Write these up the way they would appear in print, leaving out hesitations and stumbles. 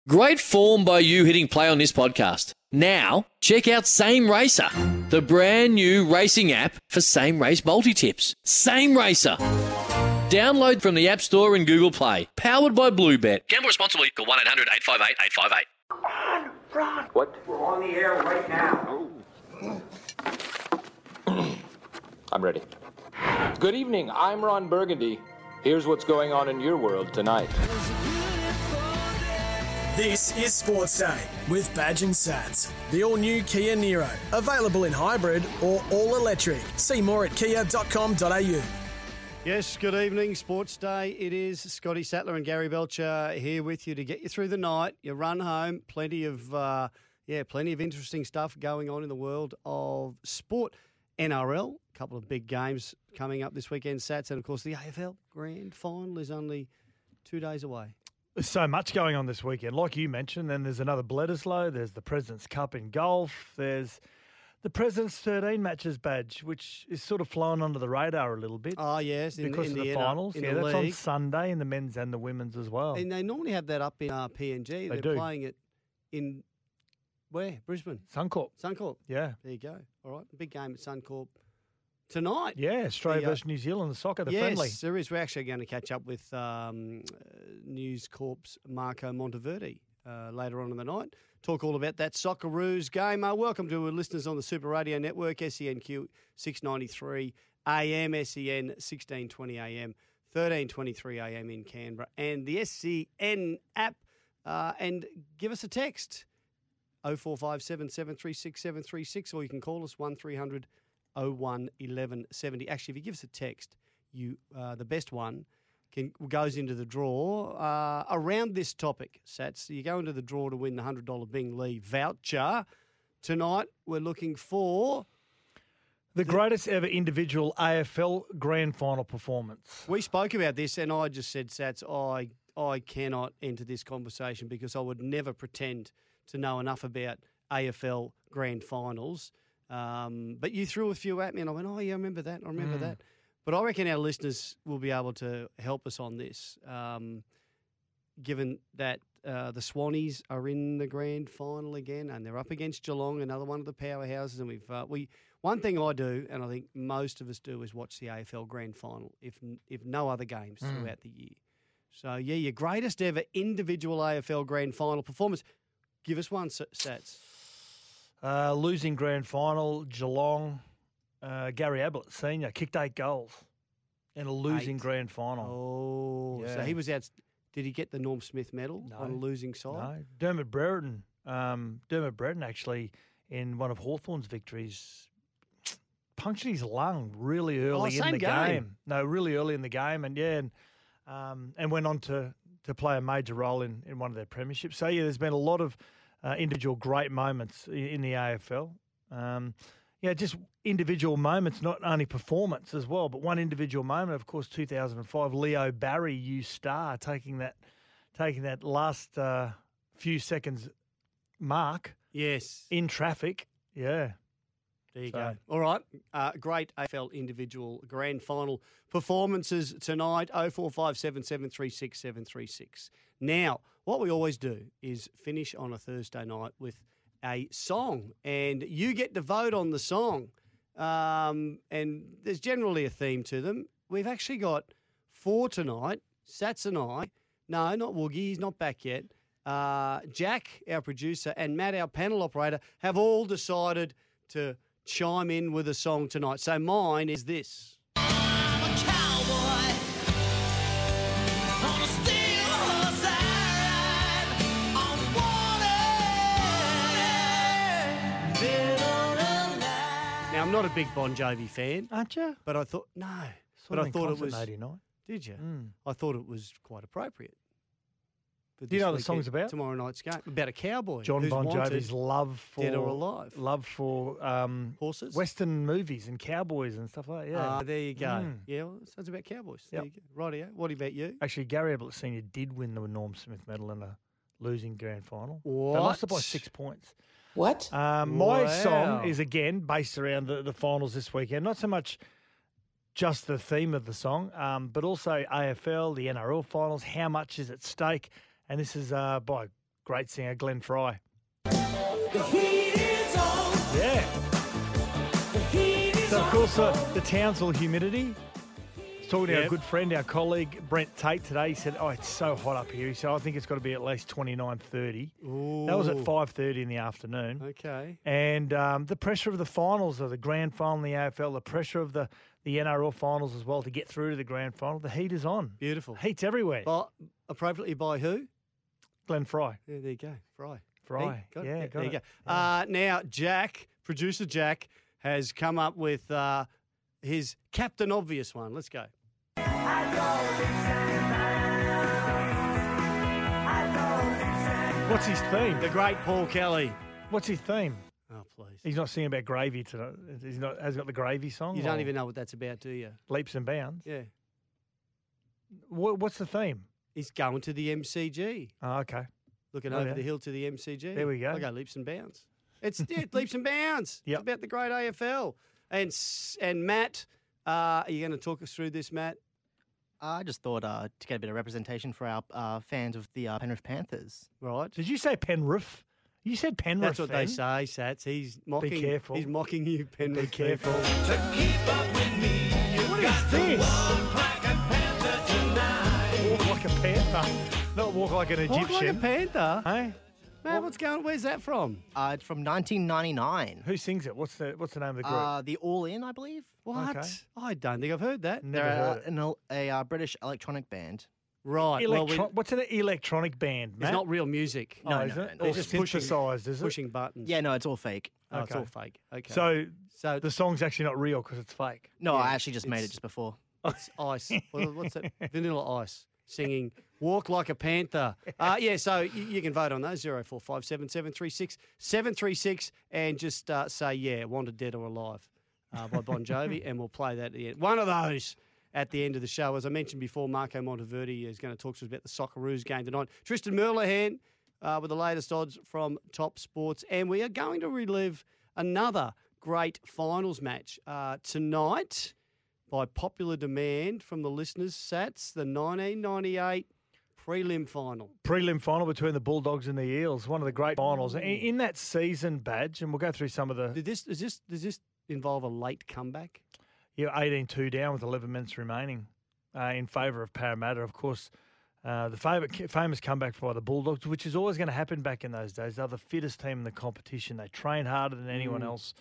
Great form by you hitting play on this podcast. Now, check out Same Racer, the brand new racing app for same race multi-tips. Same Racer. Download from the App Store and Google Play. Powered by Bluebet. Gamble responsibly. Call 1-800-858-858. Ron! What? We're on the air right now. I'm ready. Good evening, I'm Ron Burgundy. Here's what's going on in your world tonight. This is Sports Day with Badge and Sats. The all-new Kia Niro, available in hybrid or all-electric. See more at kia.com.au. Yes, good evening, Sports Day. It is Scotty Sattler and Gary Belcher here with you to get you through the night. You run home, plenty of interesting stuff going on in the world of sport. NRL, a couple of big games coming up this weekend, Sats, and of course the AFL Grand Final is only 2 days away. There's so much going on this weekend. Like you mentioned, then there's another Bledisloe, there's the President's Cup in golf, there's the President's 13 matches badge, which is sort of flown under the radar a little bit. Oh, yes. Because of the finals. In yeah, the that's league. on Sunday in the men's and the women's as well. And they normally have that up in PNG. They're do. playing it in, where? Brisbane? Suncorp. Suncorp. Yeah. There you go. All right. Big game at Suncorp tonight. Yeah, Australia versus New Zealand, the soccer, the friendly. Yes, there is. We're actually going to catch up with News Corp's Marco Monteverdi later on in the night. Talk all about that Socceroos game. Welcome to our listeners on the Super Radio Network, SENQ 693 AM, SEN 1620 AM, 1323 AM in Canberra, and the SEN app. And give us a text, 0457 736 736, or you can call us 1300 01 1170. Actually, if you give us a text, the best one goes into the draw around this topic, Sats. You go into the draw to win the $100 Bing Lee voucher. Tonight, we're looking for the greatest ever individual AFL Grand Final performance. We spoke about this, and I just said, Sats, I cannot enter this conversation because I would never pretend to know enough about AFL Grand Finals. But you threw a few at me, and I went, oh, yeah, I remember that. That. But I reckon our listeners will be able to help us on this, given that the Swannies are in the grand final again, and they're up against Geelong, another one of the powerhouses. And one thing I do, and I think most of us do, is watch the AFL grand final, if no other games throughout the year. So, yeah, your greatest ever individual AFL grand final performance. Give us one, Sats. Losing grand final, Geelong. Gary Ablett Senior kicked 8 goals in a losing grand final. Oh, yeah. So he was out. Did he get the Norm Smith medal on a losing side? No. Dermot Brereton actually, in one of Hawthorn's victories, punctured his lung really early in the game. No, really early in the game, and went on to play a major role in one of their premierships. So yeah, there's been a lot of individual great moments in the AFL. Just individual moments, not only performance as well, but one individual moment, of course, 2005, Leo Barry, U-Star, taking that last few seconds mark. Yes. In traffic. Yeah. There you go. All right. Great AFL individual grand final performances tonight, 0457 736 736. Now, what we always do is finish on a Thursday night with a song, and you get to vote on the song. And there's generally a theme to them. We've actually got 4 tonight. Sats and I. No, not Woogie. He's not back yet. Jack, our producer, and Matt, our panel operator, have all decided to chime in with a song tonight. So mine is this. I'm a cowboy on a steel horse I ride on water. Now, I'm not a big Bon Jovi fan. Aren't you? But I thought, no. Saw But I him in thought it concert was. in 89. Did you? Mm. I thought it was quite appropriate. Do you know what the song's about? Tomorrow night's game. About a cowboy. John who's Bon wanted, Jovi's love for dead or alive. love for Horses? Western movies and cowboys and stuff like that. Yeah. There you go. Mm. Yeah, well, sounds about cowboys. Yep. There you go. Rightio. What about you? Actually, Gary Ablett Senior did win the Norm Smith medal in a losing grand final. What? They lost it by 6 points. What? My Wow. song is again based around the finals this weekend. Not so much just the theme of the song, but also AFL, the NRL finals. How much is at stake? And this is by great singer, Glenn Fry. The heat is on. Yeah. The heat is So, of on. course, the Townsville humidity. Talking to our Yep. good friend, our colleague, Brent Tate today. He said, it's so hot up here. He said, I think it's got to be at least 29, 30. That was at 5:30 in the afternoon. Okay. And the pressure of the finals, of the grand final in the AFL, the pressure of the NRL finals as well to get through to the grand final, the heat is on. Beautiful. Heat's everywhere. Appropriately by who? Glenn Fry. Yeah, there you go. Fry. Fry. Got it? Yeah, got there you it. go. Now, producer Jack, has come up with his Captain Obvious one. Let's go. What's his theme? The great Paul Kelly. What's his theme? Oh, please. He's not singing about gravy tonight. Has got the gravy song? You don't or even know what that's about, do you? Leaps and bounds. Yeah. What's the theme? He's going to the MCG. Oh, okay. Looking Oh, over yeah. the hill to the MCG. There we go. I go leaps and bounds. It's leaps and bounds. Yep. It's about the great AFL. And Matt, are you going to talk us through this, Matt? I just thought to get a bit of representation for our fans of the Penrith Panthers. Right. Did you say Penrith? You said Penrith. That's what they say, Sats. He's mocking. careful. He's mocking you, Penrith. Be careful. To keep up with me, you What got is to this? walk like a panther tonight. Walk like a panther, not walk like an Egyptian. Walk like a panther. Hey? Matt, what's going? Where's that from? It's from 1999. Who sings it? What's the name of the group? The All In, I believe. What? Okay. I don't think I've heard that. Never They're heard it. a British electronic band. Right. Well, What's an electronic band, Matt? it's not real music. No, is no, it? no. Or It's just just synthesized, is it? Pushing buttons. Yeah, no, it's all fake. Oh, it's Okay. all fake. Okay. So the song's actually not real because it's fake. No, Yeah, I actually just made it it's- just before. It's Ice. What's that? Vanilla Ice singing "Walk Like a Panther." Yeah, so you can vote on those 0457 736 736 and just say yeah, Wanted Dead or Alive by Bon Jovi, and we'll play that at the end. One of those at the end of the show. As I mentioned before, Marco Monteverdi is going to talk to us about the Socceroos game tonight. Tristan Merlehan with the latest odds from Top Sports, and we are going to relive another great finals match tonight. By popular demand from the listeners, Sats, the 1998 prelim final. Prelim final between the Bulldogs and the Eels, one of the great finals. In that season, Badge, and we'll go through some of the... Does this involve a late comeback? Yeah, 18-2 down with 11 minutes remaining in favour of Parramatta. Of course, the famous comeback by the Bulldogs, which is always going to happen back in those days. They're the fittest team in the competition. They train harder than anyone else.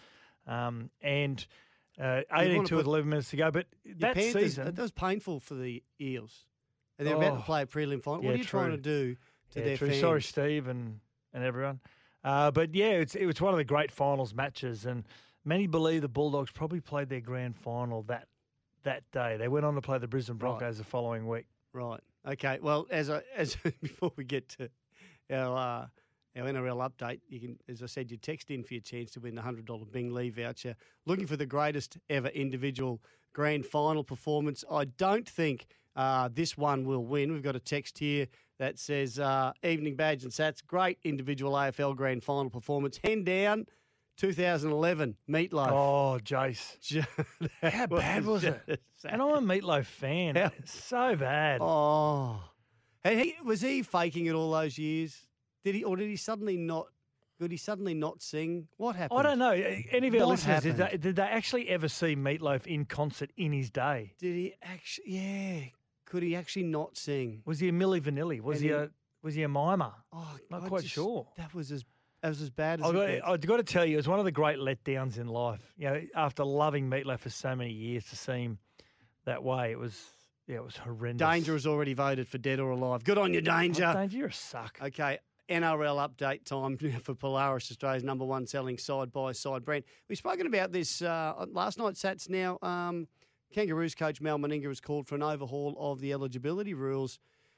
18-2 with 11 minutes to go. But that Panthers, season... that was painful for the Eels. And they're about to play a prelim final. yeah, What are you true. trying to do to their true. fans? Sorry, Steve and everyone. But yeah, it was one of the great finals matches, and many believe the Bulldogs probably played their grand final that day. They went on to play the Brisbane Broncos the following week. Right. Okay. Well, as before we get to our NRL update, you can, as I said, you text in for your chance to win the $100 Bing Lee voucher. Looking for the greatest ever individual grand final performance. I don't think this one will win. We've got a text here that says, "Evening Badge and Sats, great individual AFL grand final performance. Hand down, 2011 Meatloaf." Oh, Jace. How bad was it? And I'm a Meatloaf fan. How- So bad. Oh, and was he faking it all those years? Did he suddenly not? Could he suddenly not sing? What happened? I don't know. Any of our What listeners, happened? did they actually ever see Meatloaf in concert in his day? Did he actually? Yeah. Could he actually not sing? Was he a Milli Vanilli? Was And he a mimer? Oh, Not I quite just- sure. That was as bad as it gets. I've got to tell you, it was one of the great letdowns in life. You know, after loving Meatloaf for so many years, to see him that way, it was horrendous. Danger has already voted for Dead or Alive. Good on you, Danger. Oh, Danger, you're a suck. Okay, NRL update time for Polaris, Australia's number one selling side-by-side brand. We've spoken about this last night, Sats. Now, Kangaroos coach Mal Meninga has called for an overhaul of the eligibility rules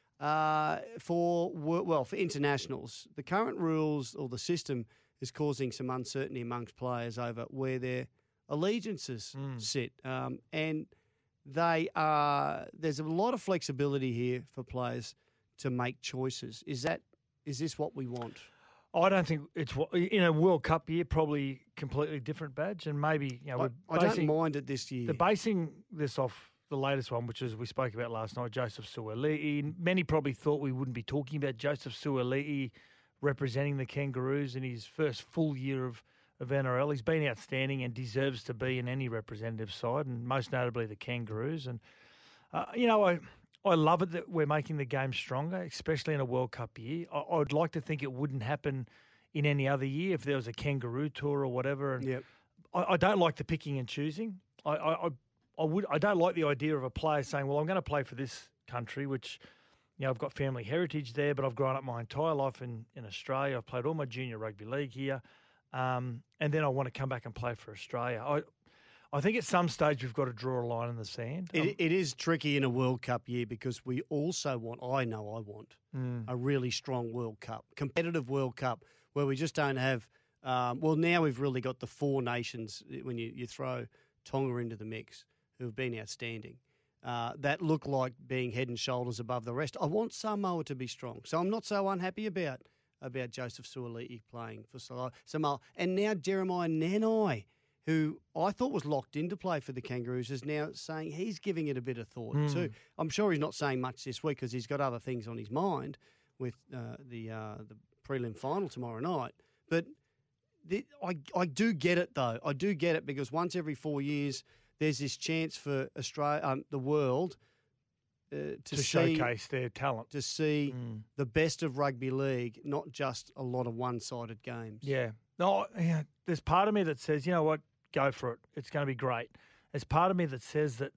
for internationals. The current rules or the system is causing some uncertainty amongst players over where their allegiances sit. And there's a lot of flexibility here for players to make choices. Is this what we want? I don't think it's in a World Cup year, probably completely different Badge, and maybe I don't mind it this year. They're basing this off the latest one, which is we spoke about last night, Joseph Suaalii. Many probably thought we wouldn't be talking about Joseph Suaalii representing the Kangaroos in his first full year of NRL. He's been outstanding and deserves to be in any representative side, and most notably the Kangaroos. And, I love it that we're making the game stronger, especially in a World Cup year. I'd like to think it wouldn't happen in any other year if there was a Kangaroo Tour or whatever. And Yep. I don't like the picking and choosing. I don't like the idea of a player saying, well, I'm going to play for this country, which, I've got family heritage there, but I've grown up my entire life in Australia. I've played all my junior rugby league here. And then I want to come back and play for Australia. I think at some stage we've got to draw a line in the sand. It is tricky in a World Cup year because we also want, I want a really strong World Cup, competitive World Cup, where we just don't have, now we've really got the four nations when you throw Tonga into the mix, who have been outstanding. That look like being head and shoulders above the rest. I want Samoa to be strong. So I'm not so unhappy about Joseph Suaalii playing for Samoa. And now Jeremiah Nanai, who I thought was locked in to play for the Kangaroos, is now saying he's giving it a bit of thought too. I'm sure he's not saying much this week because he's got other things on his mind with the prelim final tomorrow night. But I do get it, though. I do get it because once every 4 years there's this chance for Australia, the world, to showcase their talent. To see the best of rugby league, not just a lot of one-sided games. Yeah. No, there's part of me that says, you know what, go for it. It's going to be great. There's part of me that says that,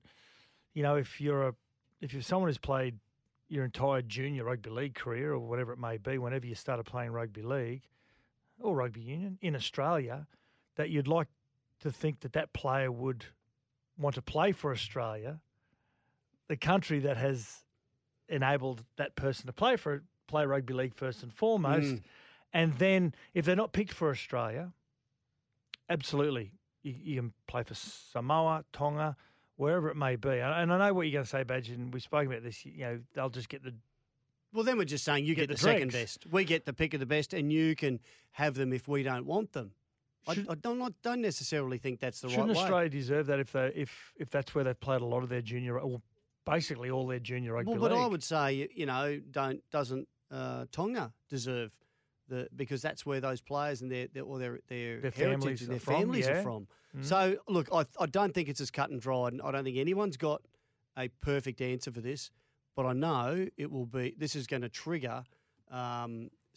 if you're someone who's played your entire junior rugby league career or whatever it may be, whenever you started playing rugby league or rugby union in Australia, that you'd like to think that player would want to play for Australia, the country that has enabled that person to play rugby league first and foremost. And then if they're not picked for Australia, absolutely, you can play for Samoa, Tonga, wherever it may be. And I know what you're going to say, Badge, and we've spoken about this, they'll just get the... Well, then we're just saying you get the second best. We get the pick of the best and you can have them if we don't want them. I don't necessarily think that's the right way. Shouldn't Australia deserve that if that's where they've played a lot of their junior, or basically all their junior rugby league? Well, but I would say, doesn't Tonga deserve because that's where those players and their heritage and their families are from. So, look, I don't think it's as cut and dried, and I don't think anyone's got a perfect answer for this, but I know this is going to trigger a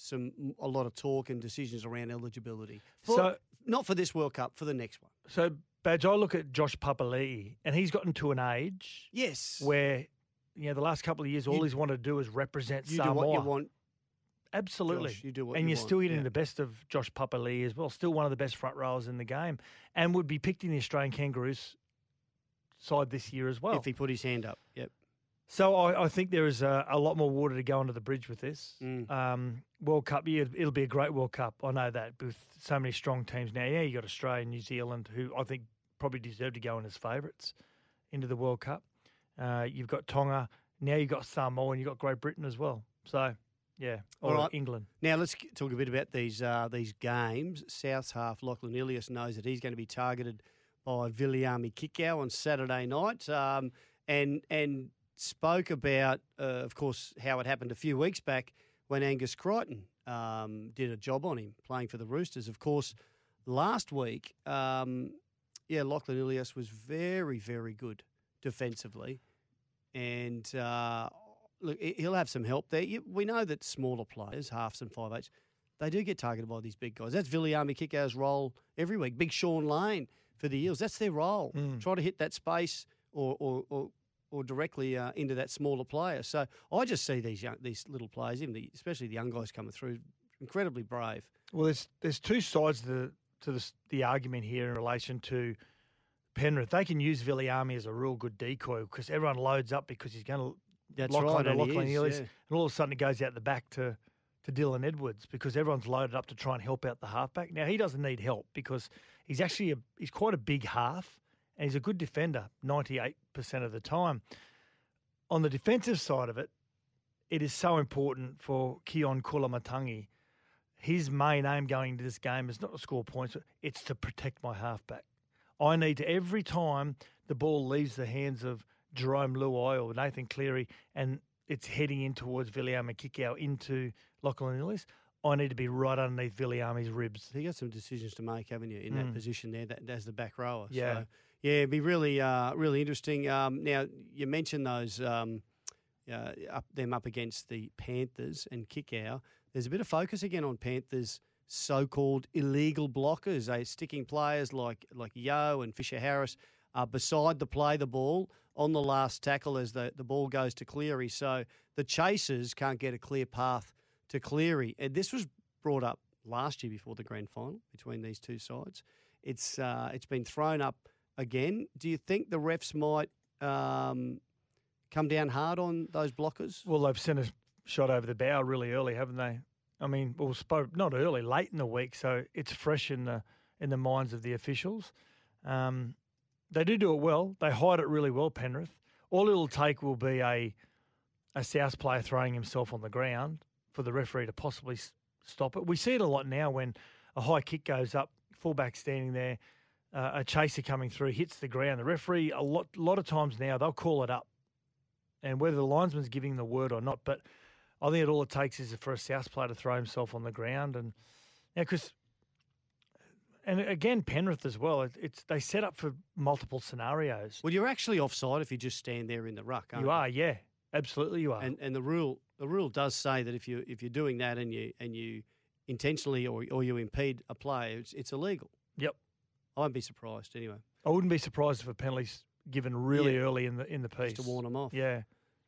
lot of talk and decisions around eligibility. Not for this World Cup, for the next one. So, Badge, I look at Josh Papali'i, and he's gotten to an age where, the last couple of years, all he's wanted to do is represent Samoa. You do what you want. Absolutely. Josh, you do what and you you're want. still getting the best of Josh Papali'i as well, still one of the best front rowers in the game, and would be picked in the Australian Kangaroos side this year as well. If he put his hand up, yep. So I think there is a lot more water to go under the bridge with this. World Cup, it'll be a great World Cup. I know that, with so many strong teams now. Yeah, you got Australia and New Zealand, who I think probably deserve to go in as favourites into the World Cup. You've got Tonga. Now you've got Samoa and you've got Great Britain as well. So, yeah, or all right. England. Now let's talk a bit about these games. South's half, Lachlan Ilias, knows that he's going to be targeted by Viliami Kikau on Saturday night and spoke about, of course, how it happened a few weeks back when Angus Crichton did a job on him playing for the Roosters. Of course, last week, Lachlan Ilias was very, very good defensively. And look, he'll have some help there. We know that smaller players, halves and 5/8, they do get targeted by these big guys. That's Viliami Kikau's role every week. Big Sean Lane for the Eels, that's their role. Try to hit that space or directly into that smaller player. So I just see these little players, especially the young guys coming through, incredibly brave. Well, there's two sides to the argument here in relation to Penrith. They can use Viliami as a real good decoy because everyone loads up because he's going to lock onto Lachlan Ilias, and all of a sudden it goes out the back to Dylan Edwards because everyone's loaded up to try and help out the halfback. Now, he doesn't need help because he's quite a big half and he's a good defender 98% of the time. On the defensive side of it, it is so important for Keon Kulamatangi. His main aim going into this game is not to score points, it's to protect my halfback. I need to, every time the ball leaves the hands of Jerome Luai or Nathan Cleary and it's heading in towards Viliami Kikau into Lachlan Ilias, I need to be right underneath Viliami's ribs. You got some decisions to make, haven't you, in that position there, as the back rower? Yeah. So, yeah, it'd be really, really interesting. Now, you mentioned those up against the Panthers and Kickow. There's a bit of focus again on Panthers' so-called illegal blockers. They're sticking players like Yeo and Fisher-Harris beside the ball on the last tackle as the ball goes to Cleary. So the chasers can't get a clear path to Cleary. And this was brought up last year before the grand final between these two sides. It's been thrown up again. Do you think the refs might come down hard on those blockers? Well, they've sent a shot over the bow really early, haven't they? I mean, well, not early, late in the week, so it's fresh in the minds of the officials. They do it well. They hide it really well, Penrith. All it'll take will be a South player throwing himself on the ground for the referee to possibly stop it. We see it a lot now when a high kick goes up, fullback standing there, a chaser coming through, hits the ground. The referee, a lot of times now, they'll call it up. And whether the linesman's giving the word or not, but I think all it takes is for a South player to throw himself on the ground. And and again, Penrith as well, they set up for multiple scenarios. Well, you're actually offside if you just stand there in the ruck, aren't you? You are, yeah. Absolutely you are. And the rule does say that if you're doing that and you intentionally or you impede a player, it's illegal. Yep. I won't be surprised anyway. I wouldn't be surprised if a penalty's given really early in the piece. Just to warn them off. Yeah.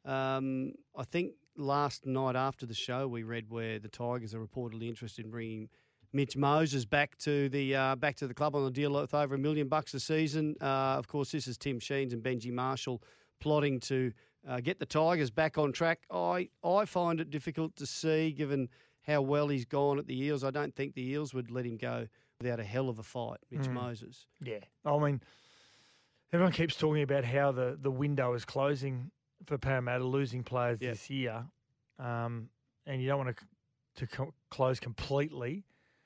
I think last night after the show we read where the Tigers are reportedly interested in bringing Mitch Moses back to the club on a deal with over $1 million a season. Of course, this is Tim Sheens and Benji Marshall plotting to get the Tigers back on track. I find it difficult to see, given how well he's gone at the Eels. I don't think the Eels would let him go without a hell of a fight, Mitch Moses. Yeah. I mean, everyone keeps talking about how the window is closing for Parramatta, losing players this year. And you don't want to close completely.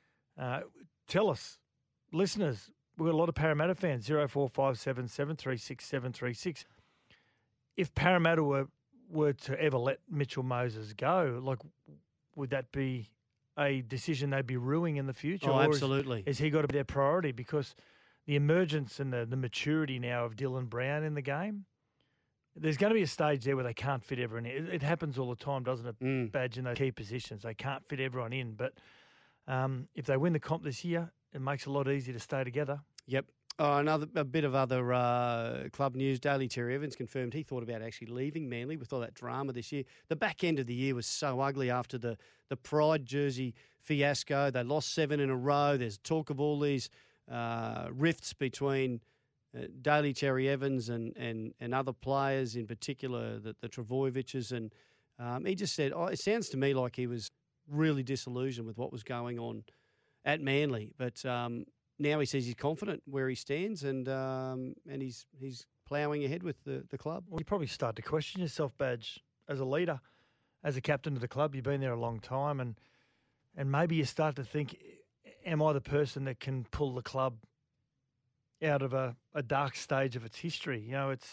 Tell us, listeners, we've got a lot of Parramatta fans, 0457 736 736. If Parramatta were to ever let Mitchell Moses go, would that be a decision they'd be ruining in the future? Oh, absolutely. Is he got to be their priority? Because the emergence and the maturity now of Dylan Brown in the game, there's going to be a stage there where they can't fit everyone in. It happens all the time, doesn't it, Badge, in those key positions? They can't fit everyone in. But if they win the comp this year, it makes it a lot easier to stay together. Yep. A bit of other club news. Daly Cherry Evans confirmed he thought about actually leaving Manly with all that drama this year. The back end of the year was so ugly after the Pride jersey fiasco. They lost 7 in a row. There's talk of all these rifts between Daly Cherry Evans and other players, in particular the Travojeviches. And he just said, it sounds to me like he was really disillusioned with what was going on at Manly. But now he says he's confident where he stands and he's ploughing ahead with the club. Well, you probably start to question yourself, Badge, as a leader, as a captain of the club. You've been there a long time, and maybe you start to think, am I the person that can pull the club out of a dark stage of its history?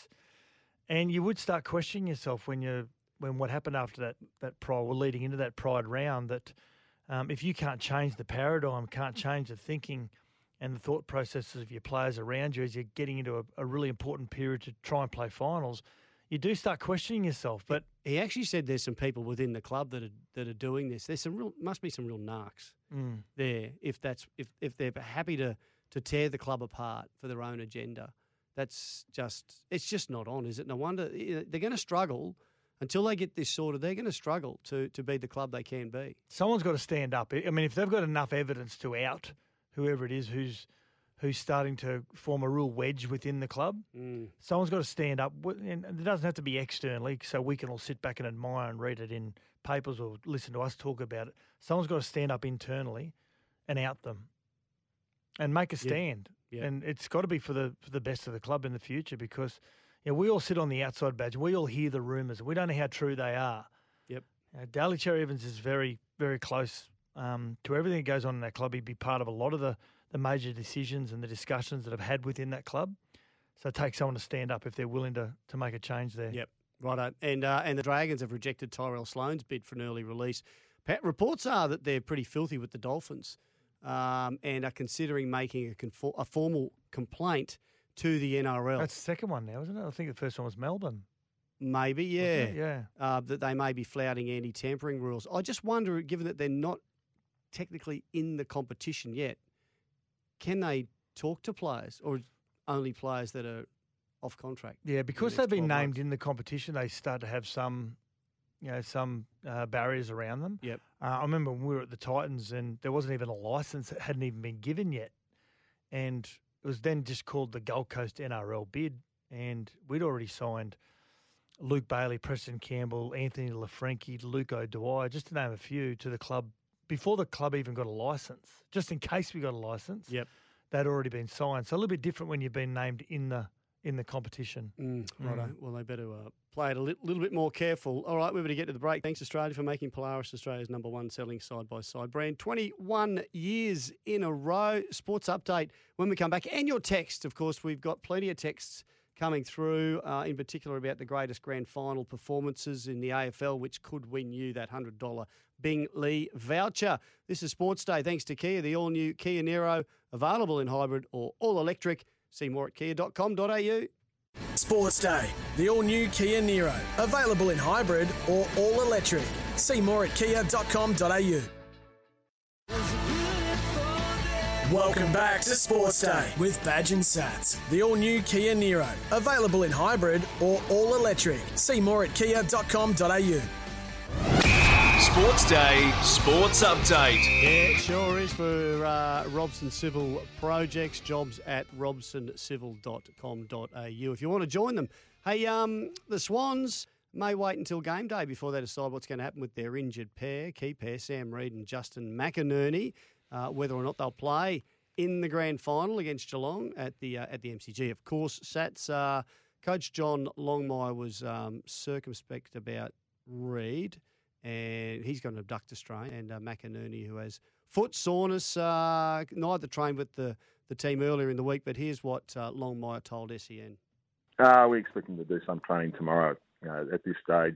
And you would start questioning yourself when what happened after that Pride, or leading into that Pride round, that if you can't change the paradigm, can't change the thinking and the thought processes of your players around you as you're getting into a really important period to try and play finals, you do start questioning yourself. But he actually said there's some people within the club that are doing this. There's must be some real narcs there if they're happy to tear the club apart for their own agenda. It's just not on, is it? No wonder they're going to struggle. Until they get this sorted, they're going to struggle to be the club they can be. Someone's got to stand up. I mean, if they've got enough evidence to out whoever it is who's starting to form a real wedge within the club, someone's got to stand up. And it doesn't have to be externally, so we can all sit back and admire and read it in papers or listen to us talk about it. Someone's got to stand up internally and out them and make a stand. Yeah. And it's got to be for the best of the club in the future, because we all sit on the outside, Badge. We all hear the rumours, and we don't know how true they are. Yep. Daly Cherry Evans is very, very close to everything that goes on in that club. He'd be part of a lot of the major decisions and the discussions that have had within that club. So it takes someone to stand up if they're willing to make a change there. Yep. Righto. And the Dragons have rejected Tyrell Sloan's bid for an early release. Reports are that they're pretty filthy with the Dolphins and are considering making a formal complaint to the NRL. That's the second one now, isn't it? I think the first one was Melbourne. Maybe, yeah. Yeah. That they may be flouting anti-tampering rules. I just wonder, given that they're not technically in the competition yet, can they talk to players or only players that are off contract? Yeah, because they've been named in the competition, they start to have some barriers around them. Yep. I remember when we were at the Titans and there wasn't even a licence that hadn't even been given yet. And it was then just called the Gold Coast NRL bid. And we'd already signed Luke Bailey, Preston Campbell, Anthony LaFranchi, Luke O'Dwyer, just to name a few, to the club before the club even got a licence. Just in case we got a licence, they'd already been signed. So a little bit different when you've been named in the competition. Righto. Well, they better play it a little bit more careful. All right, we better get to the break. Thanks, Australia, for making Polaris Australia's #1 selling side-by-side brand. 21 years in a row. Sports update when we come back. And your text, of course. We've got plenty of texts coming through, in particular about the greatest grand final performances in the AFL, which could win you that $100 Bing Lee voucher. This is Sports Day, thanks to Kia, the all-new Kia Niro, available in hybrid or all-electric. See more at kia.com.au. Sports Day, the all-new Kia Niro, available in hybrid or all-electric. See more at kia.com.au. Welcome back to Sports Day with Badge and Sats, the all-new Kia Niro, available in hybrid or all-electric. See more at kia.com.au. Sports Day, Sports Update. Yeah, it sure is for Robson Civil Projects, jobs at robsoncivil.com.au if you want to join them. Hey, the Swans may wait until game day before they decide what's going to happen with their injured key pair, Sam Reid and Justin McInerney, whether or not they'll play in the grand final against Geelong at the MCG. Of course, Sats, Coach John Longmire was circumspect about Reid, and he's got an abductor strain, and McInerney, who has foot soreness, neither trained with the team earlier in the week, but here's what Longmire told SEN. We expect them to do some training tomorrow. At this stage,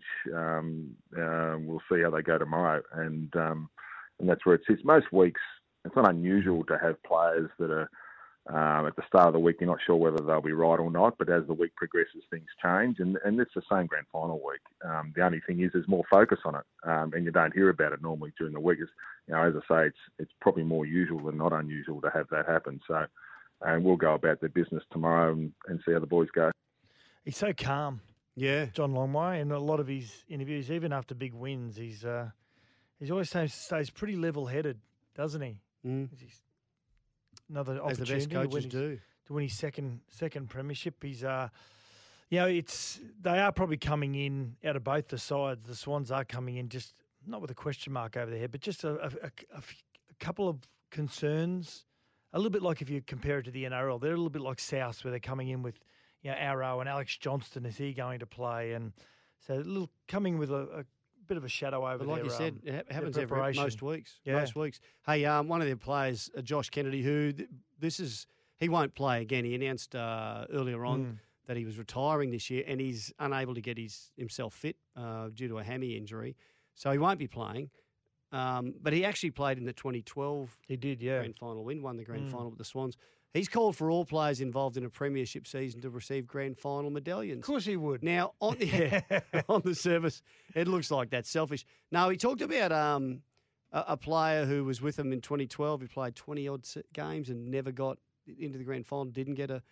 we'll see how they go tomorrow, and that's where it sits. Most weeks, it's not unusual to have players that are at the start of the week, you're not sure whether they'll be right or not, but as the week progresses, things change, and it's the same grand final week. The only thing is there's more focus on it, and you don't hear about it normally during the week. As I say, it's probably more usual than not unusual to have that happen. So, and we'll go about the business tomorrow and see how the boys go. He's so calm, John Longmire, in a lot of his interviews, even after big wins, he's always stays pretty level-headed, doesn't he? He's another as opportunity the best coaches do to win his second premiership. He's they are probably coming in out of both the sides. The Swans are coming in just not with a question mark over their head, but just a couple of concerns. A little bit like if you compare it to the NRL, they're a little bit like South, where they're coming in with Arrow and Alex Johnston. Is he going to play? And so coming with a bit of a shadow over there. Like you said, it happens most weeks. Yeah. Most weeks. Hey, one of their players, Josh Kennedy, who he won't play again. He announced earlier on that he was retiring this year, and he's unable to get himself fit due to a hammy injury, so he won't be playing. But he actually played in the 2012. He did, grand final win, won the grand final with the Swans. He's called for all players involved in a premiership season to receive grand final medallions. Of course he would. Now, on the surface, it looks like that's selfish. No, he talked about a player who was with him in 2012. He played 20-odd games and never got into the grand final, didn't get a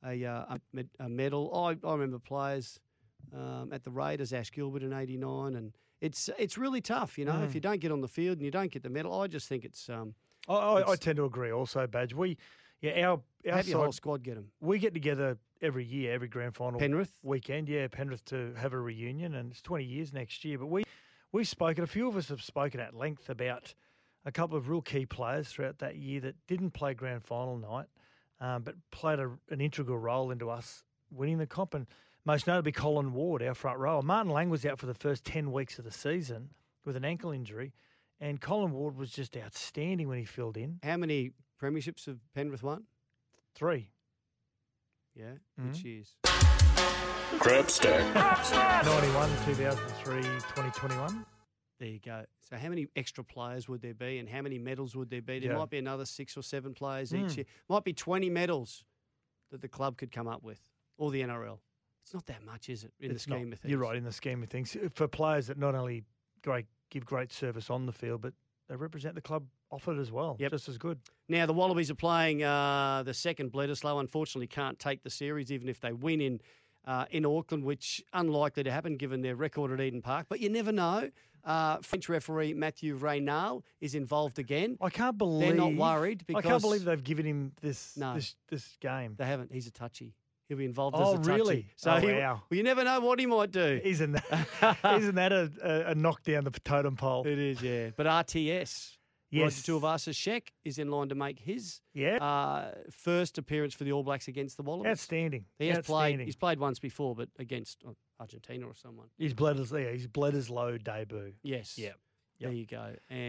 medal. I remember players at the Raiders, Ash Gilbert in 89, and it's really tough, if you don't get on the field and you don't get the medal. I just think it's... I tend to agree also, Badge. Our have your whole squad get them. We get together every year, every grand final Penrith weekend. Yeah, Penrith to have a reunion, and it's 20 years next year. But we've spoken. A few of us have spoken at length about a couple of real key players throughout that year that didn't play grand final night, but played an integral role into us winning the comp. And most notably, Colin Ward, our front rower. Martin Lang was out for the first 10 weeks of the season with an ankle injury, and Colin Ward was just outstanding when he filled in. How many premierships have Penrith won? 3. Yeah, which years? Crab Stack. 91, 2003, 2021. There you go. So how many extra players would there be and how many medals would there be? There might be another 6 or 7 players each year. Might be 20 medals that the club could come up with, or the NRL. It's not that much, is it, in the scheme of things? You're right, in the scheme of things. For players that not only give great service on the field, but they represent the club off it as well, just as good. Now, the Wallabies are playing the second Bledisloe. Unfortunately, can't take the series, even if they win in Auckland, which unlikely to happen given their record at Eden Park. But you never know. French referee Mathieu Reynal is involved again. I can't believe they're not worried because I can't believe they've given him this game. They haven't. He's a touchy. He'll be involved as a touchy. Really? So wow. Well, you never know what he might do. Isn't that a knock down the totem pole? It is, yeah. But RTS. Yes. Roger Tuivasa-Sheck is in line to make his first appearance for the All Blacks against the Wallabies. Outstanding. He's played once before, but against Argentina or someone. His Bledisloe debut. Yes. Yep. There you go.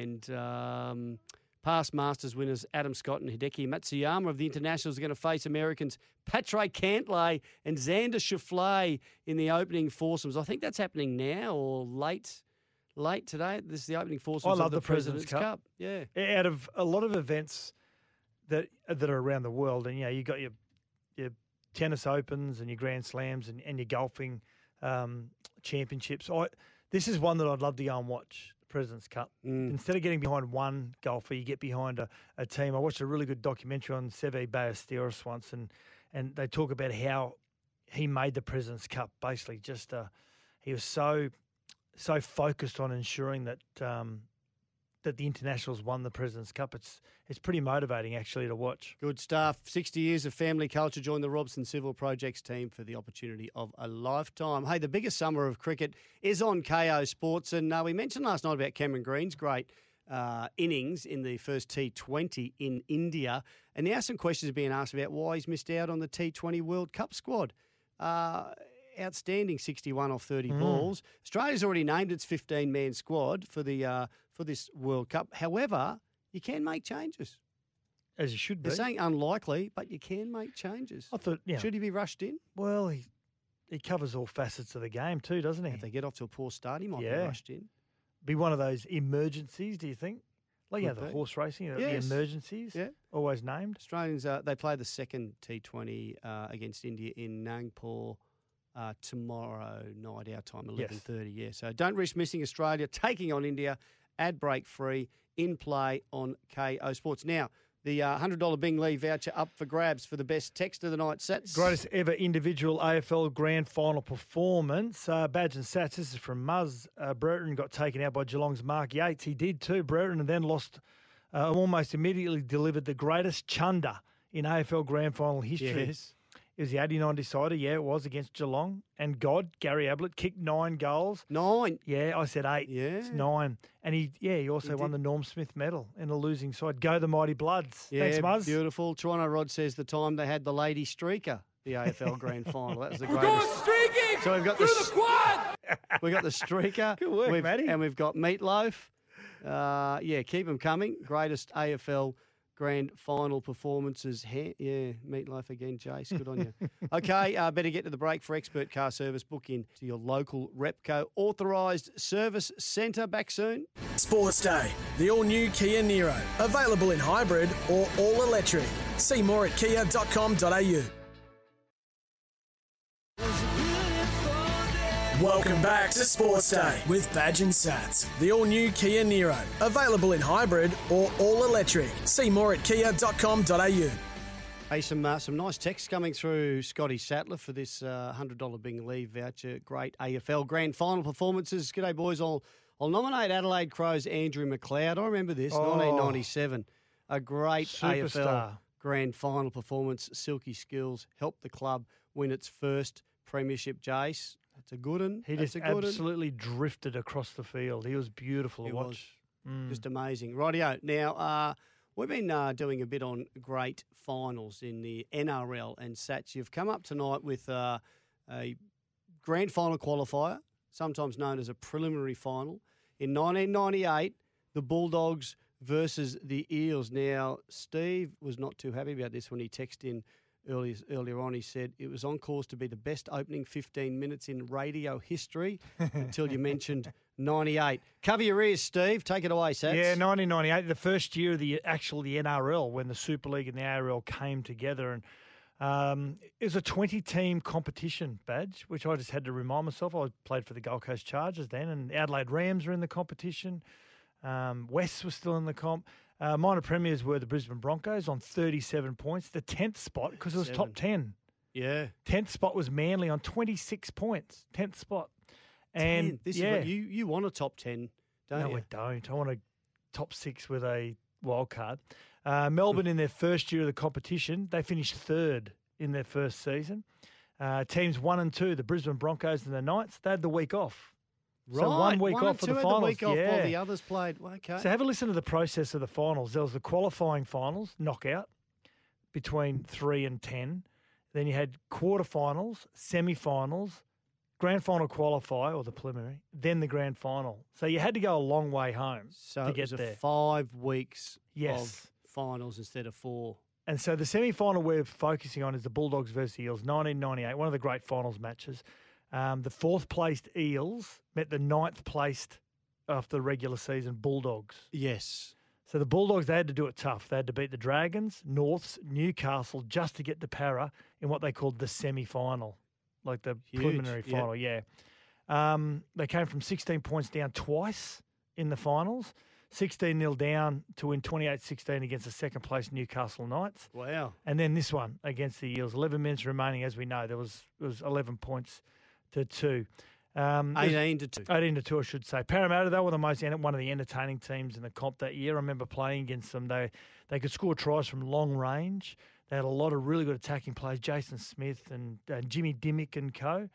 And past Masters winners Adam Scott and Hideki Matsuyama of the Internationals are going to face Americans Patrick Cantlay and Xander Schauffele in the opening foursomes. I think that's happening now or late today. This is the opening foursomes of the President's Cup. Yeah. Out of a lot of events that are around the world, and you got your tennis opens and your Grand Slams and your golfing championships. This is one that I'd love to go and watch. President's Cup. Instead of getting behind one golfer, you get behind a team. I watched a really good documentary on Seve Ballesteros once, and they talk about how he made the President's Cup. Basically, just he was so focused on ensuring that that the Internationals won the President's Cup. It's pretty motivating, actually, to watch. Good stuff. 60 years of family culture. Join the Robson Civil Projects team for the opportunity of a lifetime. Hey, the biggest summer of cricket is on KO Sports. And we mentioned last night about Cameron Green's great innings in the first T20 in India. And now some questions are being asked about why he's missed out on the T20 World Cup squad. Outstanding 61 off 30 balls. Australia's already named its 15-man squad for the for this World Cup. However, you can make changes. As you should be. They're saying unlikely, but you can make changes. I thought, Should he be rushed in? Well, he covers all facets of the game too, doesn't he? If they get off to a poor start, he might be rushed in. Be one of those emergencies, do you think? Like, the horse racing, the emergencies, always named. Australians, they play the second T20 against India in Nagpur tomorrow night, our time, 11:30. So don't risk missing Australia taking on India. Ad break free in play on KO Sports. Now, the $100 Bing Lee voucher up for grabs for the best text of the night. Sats. Greatest ever individual AFL Grand Final performance. Badge and Sats, this is from Muzz. Brereton got taken out by Geelong's Mark Yates. He did too. Brereton and then lost, almost immediately delivered the greatest chunder in AFL Grand Final history. Yes. It was the 89 decider. Yeah, it was against Geelong. And Gary Ablett kicked 9 goals. 9? Yeah, I said 8. Yeah. It's 9. And he also won the Norm Smith medal in a losing side. Go the Mighty Bloods. Yeah, thanks, Muzz. Beautiful. Toronto Rod says the time they had the Lady Streaker, the AFL Grand Final. That was the greatest. We're going streaking so we've got through the quad. We've got the Streaker. Good work, Matty. And we've got Meatloaf. Keep them coming. Greatest AFL Grand Final performances. Meatloaf again, Jace. Good on you. Okay, better get to the break for expert car service. Book in to your local Repco authorised service centre. Back soon. Sports Day, the all-new Kia Niro. Available in hybrid or all-electric. See more at kia.com.au. Welcome back to Sports Day with Badge and Sats. The all-new Kia Niro. Available in hybrid or all-electric. See more at kia.com.au. Hey, some nice texts coming through Scotty Sattler for this $100 Bing Lee voucher. Great AFL Grand Final performances. G'day, boys. I'll nominate Adelaide Crows Andrew McLeod. I remember this, 1997. A great Superstar. AFL Grand Final performance. Silky skills. Helped the club win its first premiership, Jace. That's a good one. He just absolutely drifted across the field. He was beautiful to watch. Just amazing. Rightio. Now, we've been doing a bit on great finals in the NRL, and Sats, you've come up tonight with a grand final qualifier, sometimes known as a preliminary final. In 1998, the Bulldogs versus the Eels. Now, Steve was not too happy about this when he texted in earlier on, he said it was on course to be the best opening 15 minutes in radio history until you mentioned 98. Cover your ears, Steve. Take it away, Sats. Yeah, 1998, the first year of the NRL, when the Super League and the ARL came together. And it was a 20-team competition, Badge, which I just had to remind myself. I played for the Gold Coast Chargers then, and Adelaide Rams were in the competition. West was still in the comp. Minor premiers were the Brisbane Broncos on 37 points. The 10th spot, because it was top 10. Yeah. 10th spot was Manly on 26 points. 10th spot. And this is what you want a top 10, don't you? No, I don't. I want a top 6 with a wild card. Melbourne, in their first year of the competition, they finished third in their first season. Teams 1 and 2, the Brisbane Broncos and the Knights, they had the week off. Right. So 1 week off for the finals. The week off while the others played. Okay. So have a listen to the process of the finals. There was the qualifying finals, knockout, between 3 and 10. Then you had quarterfinals, semi-finals, grand final qualifier, or the preliminary, then the grand final. So you had to go a long way home to get there. 5 weeks of finals instead of 4. And so the semi-final we're focusing on is the Bulldogs versus Eels, 1998, one of the great finals matches. The 4th-placed Eels met the 9th-placed after the regular season Bulldogs. Yes. So the Bulldogs, they had to do it tough. They had to beat the Dragons, Norths, Newcastle just to get to Para in what they called the semi-final, like the preliminary final, They came from 16 points down twice in the finals, 16-0 down to win 28-16 against the second-place Newcastle Knights. Wow. And then this one against the Eels. 11 minutes remaining, as we know. It was 11 points to 2. 18 to 2. 18 to 2, I should say. Parramatta, they were one of the entertaining teams in the comp that year. I remember playing against them. They could score tries from long range. They had a lot of really good attacking players, Jason Smith and Jimmy Dimmick and co.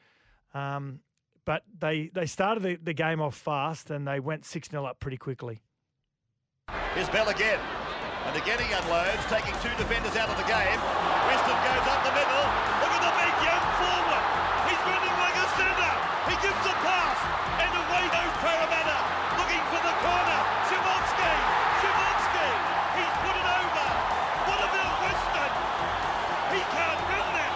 But they started the game off fast and they went 6-0 up pretty quickly. Here's Bell again. And again he unloads, taking 2 defenders out of the game. Weston goes up the middle. Look at the big young forward. He's running like a centre. He gives a pass. And away goes Parramatta. Looking for the corner. Shimovsky. He's put it over. What about Weston? He can't run that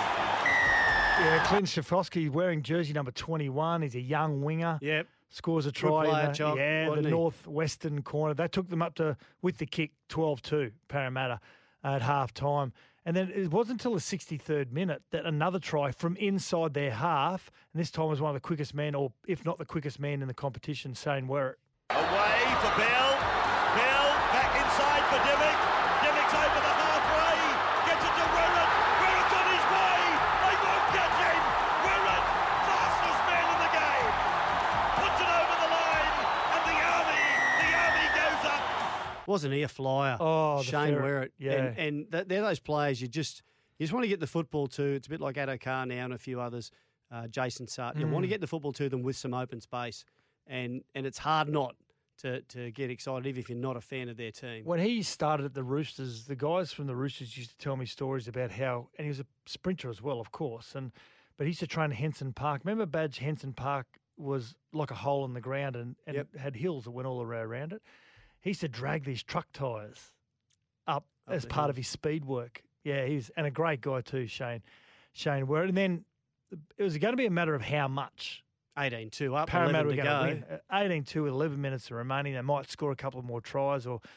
fast. Yeah, Clinton Shimovsky wearing jersey number 21. He's a young winger. Yep. Scores a try player, the northwestern corner. That took them up to, with the kick, 12-2, Parramatta at half-time. And then it wasn't until the 63rd minute that another try from inside their half, and this time was one of the quickest men, or if not the quickest man in the competition, Shane Werrett. Away for Bell. Bell back inside for Dimmick. Dimmick's over the halfway. Gets it to Werrett. Werrett's on his way. They won't get him. Werrett, fastest man in the game. Puts it over the line, and the army goes up. Wasn't he a flyer? Oh, Shane Werrett. Yeah. And they're those players you just want to get the football to. It's a bit like Addo Carr now and a few others, Jason Sutton. You want to get the football to them with some open space. And it's hard not to get excited if you're not a fan of their team. When he started at the Roosters, the guys from the Roosters used to tell me stories about how, and he was a sprinter as well, of course, but he used to train at Henson Park. Remember, Badge, Henson Park was like a hole in the ground and it had hills that went all around it. He used to drag these truck tyres up as part of his speed work. Yeah, and a great guy too, Shane Werrett. And then it was going to be a matter of how much. 18-2 up, Parramatta 11 to go. Win. 18-2 with 11 minutes remaining. They might score a couple of more tries, or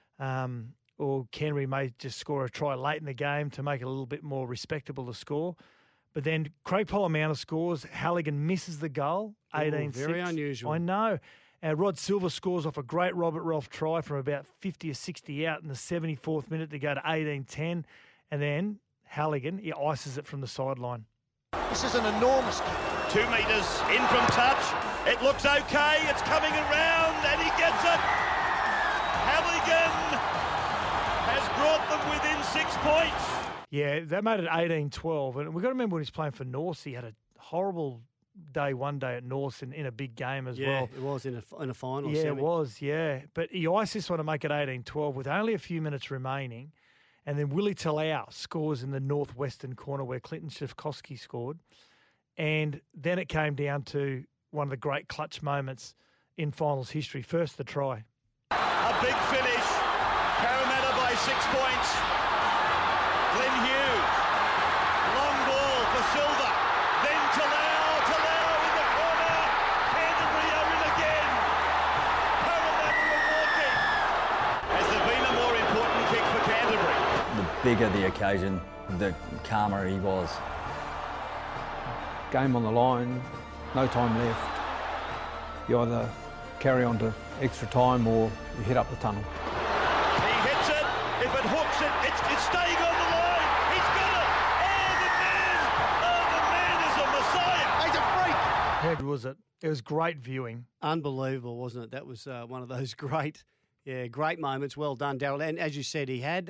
Canterbury may just score a try late in the game to make it a little bit more respectable to score. But then Craig Polamalu scores. Halligan misses the goal, 18-6. Very unusual. I know. Rod Silver scores off a great Robert Ralph try from about 50 or 60 out in the 74th minute to go to 18-10. And then Halligan, he ices it from the sideline. This is an enormous 2 metres in from touch. It looks okay. It's coming around and he gets it. Halligan has brought them within 6 points. Yeah, that made it 18-12. And we've got to remember when he was playing for Norths, he had a horrible one day at Norths in a big game as well. Yeah, it was in a final. Yeah, semi. it was, yeah. But he iced this one to make it 18-12 with only a few minutes remaining. And then Willie Talau scores in the northwestern corner where Clinton Shikovsky scored. And then it came down to one of the great clutch moments in finals history. First, the try. A big finish. Parramatta by 6 points. Glenn Hughes Silva. Then Talau in the corner. Canterbury are in again. Parramatta are walking. Has there been a more important kick for Canterbury? The bigger the occasion, the calmer he was. Game on the line, no time left. You either carry on to extra time or you hit up the tunnel. He hits it. If it hooks it, it's staying on the line. He's got it. The man is a messiah. He's a freak. How good was it? It was great viewing. Unbelievable, wasn't it? That was one of those great moments. Well done, Daryl. And as you said, he had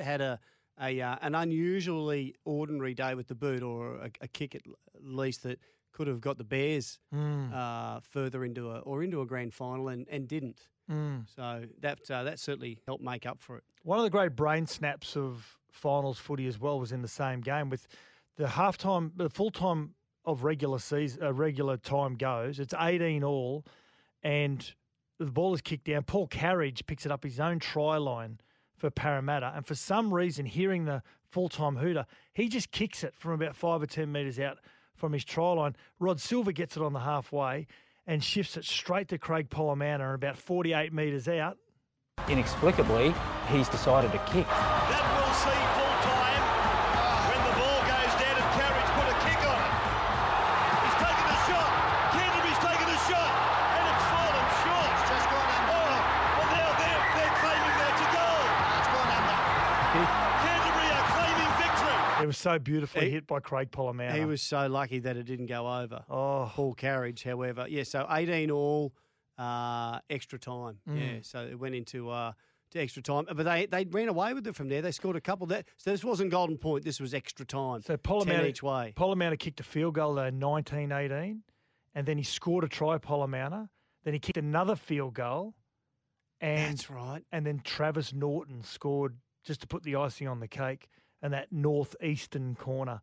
an unusually ordinary day with the boot, or a kick at least that could have got the Bears further into a grand final and didn't. So that certainly helped make up for it. One of the great brain snaps of finals footy as well was in the same game with the halftime, the full time of regular time goes. It's 18 all, and the ball is kicked down. Paul Carriage picks it up his own try line for Parramatta, and for some reason, hearing the full-time hooter, he just kicks it from about 5 or 10 metres out from his try line. Rod Silva gets it on the halfway and shifts it straight to Craig Polomana about 48 metres out. Inexplicably, he's decided to kick. That will see full time when the ball goes down and Carriage put a kick on it. He's taken a shot. Canterbury's taken a shot, and it's fallen short. It's just gone under. Well, now they're claiming that's a goal. It's gone under. Canterbury are claiming victory. It was so beautifully hit by Craig Polomana. He was so lucky that it didn't go over. Oh, Paul Carriage, however, so 18 all, extra time. Yeah, so it went into to extra time, but they ran away with it from there. They scored a couple. So this wasn't golden point. This was extra time. So 10 each way. Polomana kicked a field goal in 1918, and then he scored a try. Polomana. Then he kicked another field goal. And that's right. And then Travis Norton scored just to put the icing on the cake in that northeastern corner.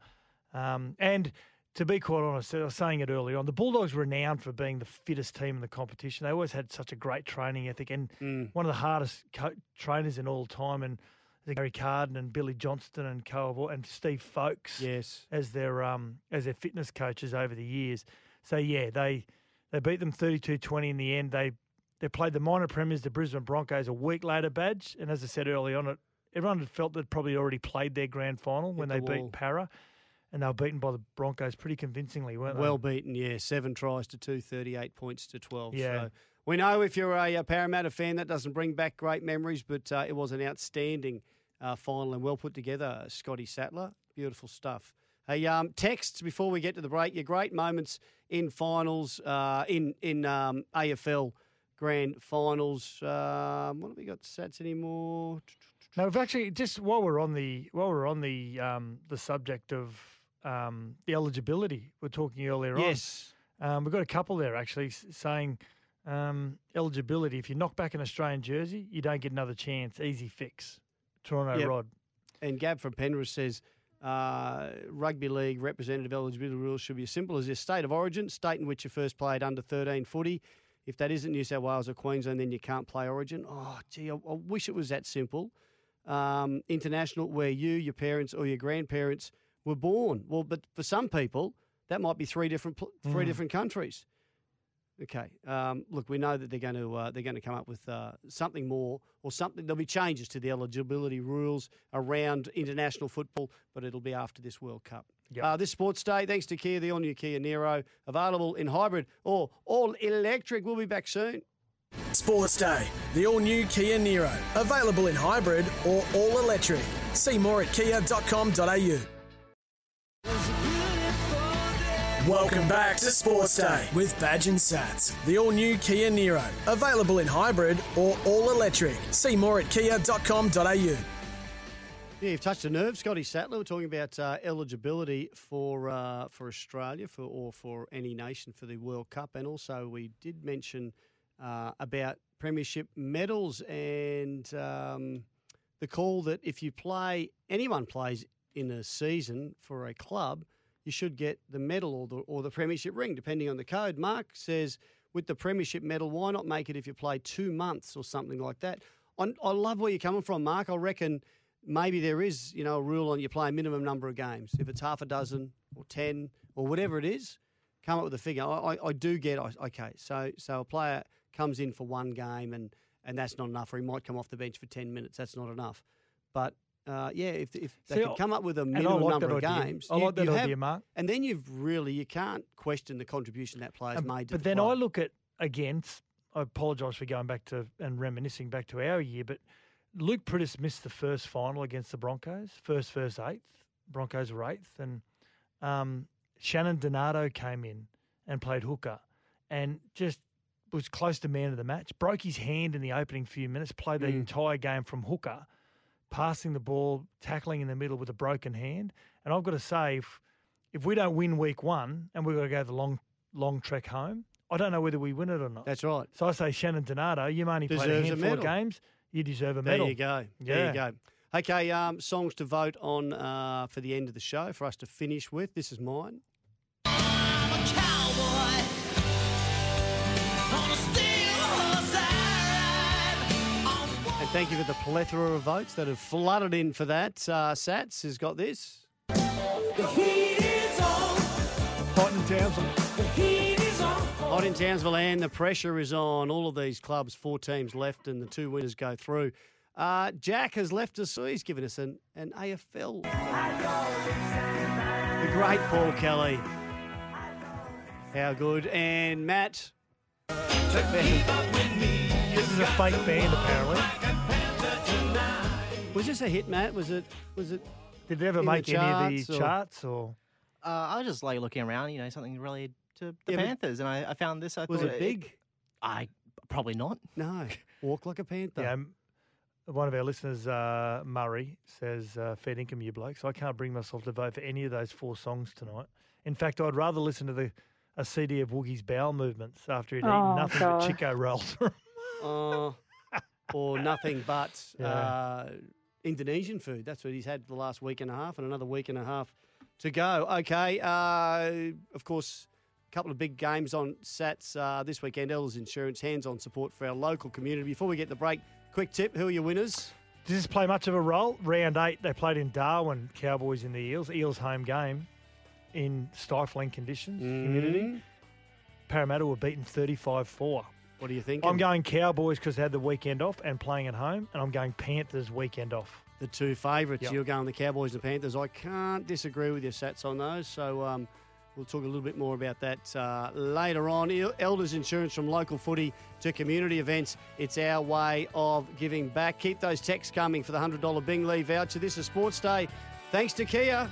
And to be quite honest, I was saying it earlier on, the Bulldogs were renowned for being the fittest team in the competition. They always had such a great training ethic and one of the hardest trainers in all time. And Gary Carden and Billy Johnston and and Steve Folkes as their fitness coaches over the years. So, yeah, they beat them 32-20 in the end. They played the minor premiers, the Brisbane Broncos, a week later, Badge. And as I said early on, everyone had felt they'd probably already played their grand final when they beat Para. And they were beaten by the Broncos pretty convincingly, weren't they? Well beaten, yeah. 7 tries to 2, 38 points to 12. Yeah. So we know if you're a Parramatta fan, that doesn't bring back great memories, but it was an outstanding final and well put together, Scotty Sattler. Beautiful stuff. Hey, texts before we get to the break. Your great moments in finals, in AFL grand finals. What have we got stats anymore? No, we've actually just while we're on the subject of the eligibility we were talking earlier on. Yes. We've got a couple there actually saying eligibility. If you knock back an Australian jersey, you don't get another chance. Easy fix. Toronto Rod. And Gab from Penrith says rugby league representative eligibility rules should be as simple as this: state of origin, state in which you first played under 13 footy. If that isn't New South Wales or Queensland, then you can't play origin. Oh, gee, I wish it was that simple. International, where you, your parents or your grandparents were born. Well, but for some people, that might be three different countries. Okay, look, we know that they're going to come up with something more or something. There'll be changes to the eligibility rules around international football, but it'll be after this World Cup. Yep. This Sports Day, thanks to Kia, the all-new Kia Niro, available in hybrid or all electric. We'll be back soon. Sports Day, the all-new Kia Niro, available in hybrid or all electric. See more at kia.com.au. Welcome back to Sports Day with Badge and Sats, the all-new Kia Niro, available in hybrid or all electric. See more at kia.com.au. Yeah, you've touched a nerve, Scotty Sattler. We're talking about eligibility for Australia or for any nation for the World Cup, and also we did mention about premiership medals and the call that if anyone plays in a season for a club, you should get the medal or the premiership ring, depending on the code. Mark says, with the premiership medal, why not make it if you play 2 months or something like that? I love where you're coming from, Mark. I reckon maybe there is, a rule on you play a minimum number of games. If it's half a dozen or 10 or whatever it is, come up with a figure. I do get, okay, so a player comes in for one game and that's not enough, or he might come off the bench for 10 minutes. That's not enough. But, if they could come up with a minimum number of games. I like that idea, Mark. And then you can't question the contribution that player's made to But the then club. I look at, again, I apologise for going back to and reminiscing back to our year, but Luke Prittis missed the first final against the Broncos, first eighth. Broncos were eighth. And Shannon Donato came in and played hooker and just was close to man of the match, broke his hand in the opening few minutes, played the entire game from hooker, passing the ball, tackling in the middle with a broken hand. And I've got to say, if we don't win week one and we've got to go the long trek home, I don't know whether we win it or not. That's right. So I say Shannon Donato, you only played a handful of games. You deserve a medal. There you go. Yeah. There you go. Okay, songs to vote on for the end of the show for us to finish with. This is mine. And thank you for the plethora of votes that have flooded in for that. Sats has got this. The heat is on. Hot in Townsville. The heat is on. Hot in Townsville, and the pressure is on. All of these clubs, 4 teams left, and the 2 winners go through. Jack has left us. He's given us an AFL. The great Paul Kelly. How good. And Matt. This is a fake band, apparently. Was this a hit, Matt? Was it? Did it ever make any of the charts? Or I was just looking around, something related to the Panthers, and I found this. Was it big? Probably not. No. Walk like a panther. Yeah. One of our listeners, Murray, says, fair income, you blokes. I can't bring myself to vote for any of those 4 songs tonight. In fact, I'd rather listen to a CD of Woogie's bowel movements after he'd eaten nothing but Chico rolls. Or nothing but Indonesian food. That's what he's had for the last week and a half, and another week and a half to go. Okay, of course, a couple of big games on Sats this weekend. Elders Insurance, hands-on support for our local community. Before we get the break, quick tip, who are your winners? Does this play much of a role? Round 8, they played in Darwin, Cowboys in the Eels. Eels home game in stifling conditions, humidity. Parramatta were beaten 35-4. What do you think? I'm going Cowboys because they had the weekend off and playing at home, and I'm going Panthers weekend off. The 2 favourites. Yep. You're going the Cowboys and Panthers. I can't disagree with your Sats on those, so we'll talk a little bit more about that later on. Elders Insurance, from local footy to community events. It's our way of giving back. Keep those texts coming for the $100 Bing Lee voucher. This is Sports Day. Thanks to Kia.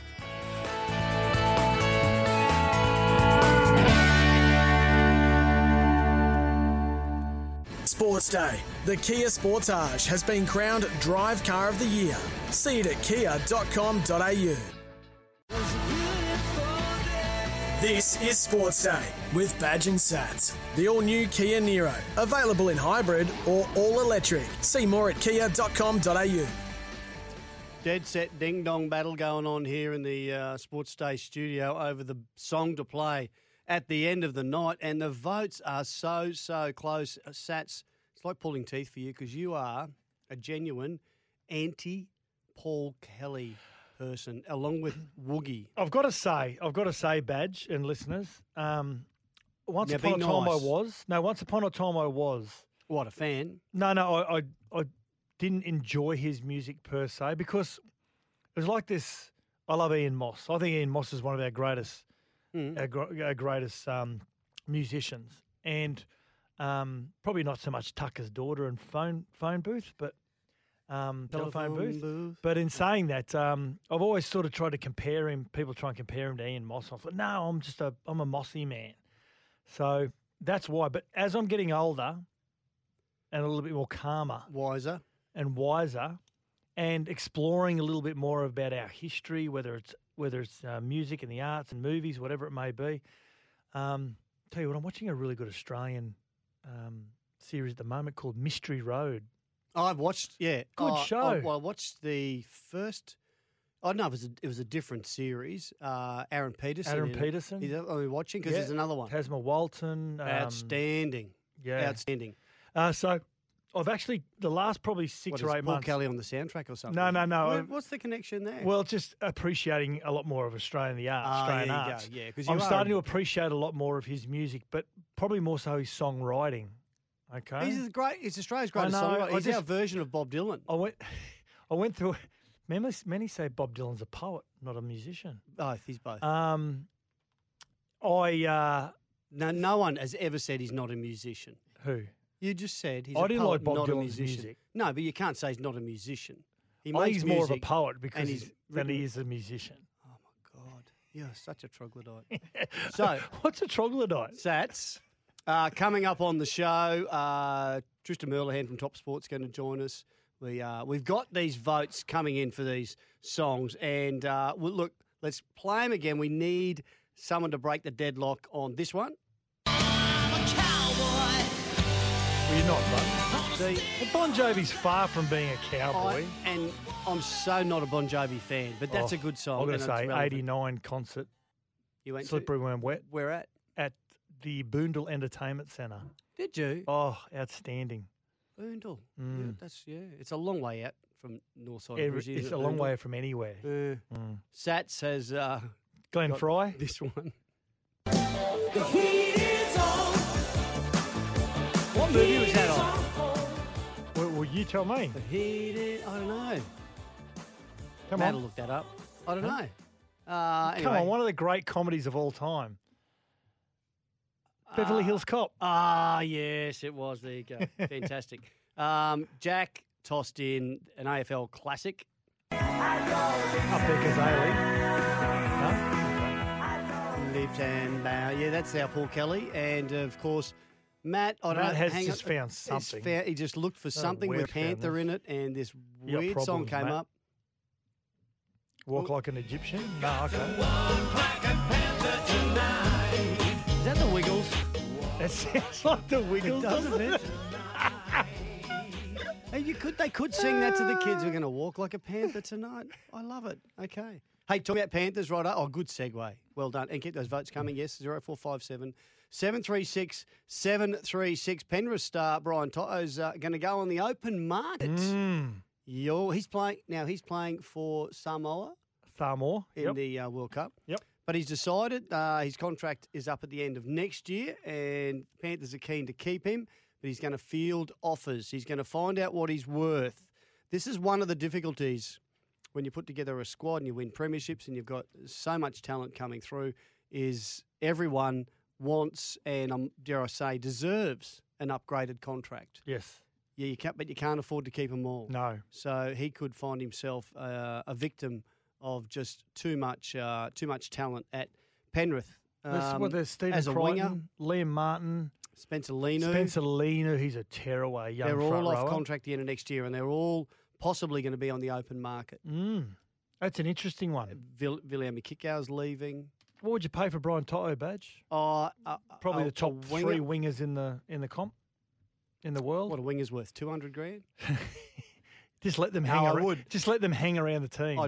Sports Day. The Kia Sportage has been crowned Drive Car of the Year. See it at kia.com.au. This is Sports Day with Badge and Sats. The all-new Kia Niro. Available in hybrid or all-electric. See more at kia.com.au. Dead set ding-dong battle going on here in the Sports Day studio over the song to play at the end of the night, and the votes are so close. Sats, it's like pulling teeth for you because you are a genuine anti-Paul Kelly person, along with Woogie. I've got to say, Badge and listeners, once upon a time I was. What, a fan? No, I didn't enjoy his music per se because it was like this. I love Ian Moss. I think Ian Moss is one of our greatest musicians, and probably not so much Tucker's Daughter and phone booth, but telephone booth. But in saying that, I've always sort of tried to compare him. People try and compare him to Ian Moss. I thought, no, I'm a Mossy man. So that's why. But as I'm getting older and a little bit more calmer, wiser, and exploring a little bit more about our history, whether it's music and the arts and movies, whatever it may be. Tell you what, I'm watching a really good Australian series at the moment called Mystery Road. Oh, I've watched, yeah. Good show. I watched the first. Oh no, it was a different series. Aaron Peterson. He's only watching because there's another one. Tasma Walton. Outstanding. Yeah. Outstanding. So I've actually, the last probably 6 What, or is 8 Paul months. Kelly on the soundtrack or something? No. What's the connection there? Well, just appreciating a lot more of Australian there you arts. go. Yeah, 'cause I'm you are starting a- to appreciate a lot more of his music, but probably more so his songwriting. Okay, He's Australia's I greatest know, songwriter. I He's our just- version of Bob Dylan. I went through. Many say Bob Dylan's a poet, not a musician. Both. He's both. No one has ever said he's not a musician. Who? You just said he's I a didn't poet, like Bob not a Dylan's musician. music. No, but you can't say he's not a musician. He I think makes he's more of a music poet because and than written- he is a musician. You're such a troglodyte. So, what's a troglodyte? Sats. Coming up on the show, Tristan Merlehan from Top Sport's going to join us. We've got these votes coming in for these songs, and look, let's play them again. We need someone to break the deadlock on this one. Well, you're not, but Bon Jovi's far from being a cowboy. And I'm so not a Bon Jovi fan, but that's a good song. I've got and to it's say, relevant. 89 concert. You went Slippery When Wet. Where at? At the Boondall Entertainment Centre. Did you? Oh, outstanding. Boondall. Mm. It's a long way out from north side of Bridge. It's a long way from anywhere. Sats has Glenn got Fry. This one. The heat is on. What movie was that on? Well, you tell me. The heat is, I don't know. Come Matt on. will look that up. I don't know. Come Anyway. on, one of the great comedies of all time. Beverly Hills Cop. Yes, it was. There you go. Fantastic. Jack tossed in an AFL classic. Up there, Gazali. No? Lived and yeah, that's our Paul Kelly. And of course, Matt, I don't Matt know. has hang just on, found something. He just looked for Don't know something where with he found Panther this. in it, and this You got weird song problems, came Matt. up. Walk like an Egyptian? No, okay. Is that the Wiggles? That sounds like the Wiggles, doesn't it? Hey, they could sing that to the kids. We're going to walk like a panther tonight. I love it. Okay. Hey, talking about Panthers, right? Oh, good segue. Well done. And keep those votes coming. Yes, 0457 736 736. Penrith star Brian To'o's going to go on the open market. He's playing for Samoa. In the World Cup. Yep. But he's decided his contract is up at the end of next year, and Panthers are keen to keep him, but he's going to field offers. He's going to find out what he's worth. This is one of the difficulties when you put together a squad and you win premierships and you've got so much talent coming through, is everyone wants and, dare I say, deserves an upgraded contract. Yes. Yeah, but you can't afford to keep them all. No. So he could find himself a victim of just too much talent at Penrith. There's Stephen as a Crichton, winger, Liam Martin, Spencer Lenu. He's a tearaway young They're front all rower. off contract the end of next year, and they're all possibly going to be on the open market. That's an interesting one. Viliami Kikau's leaving. What would you pay for Brian Toto, Badge? Probably the top three wingers in the comp in the world. What a winger's worth? $200,000. Just let them No, hang. I around. would. Just let them hang around the team.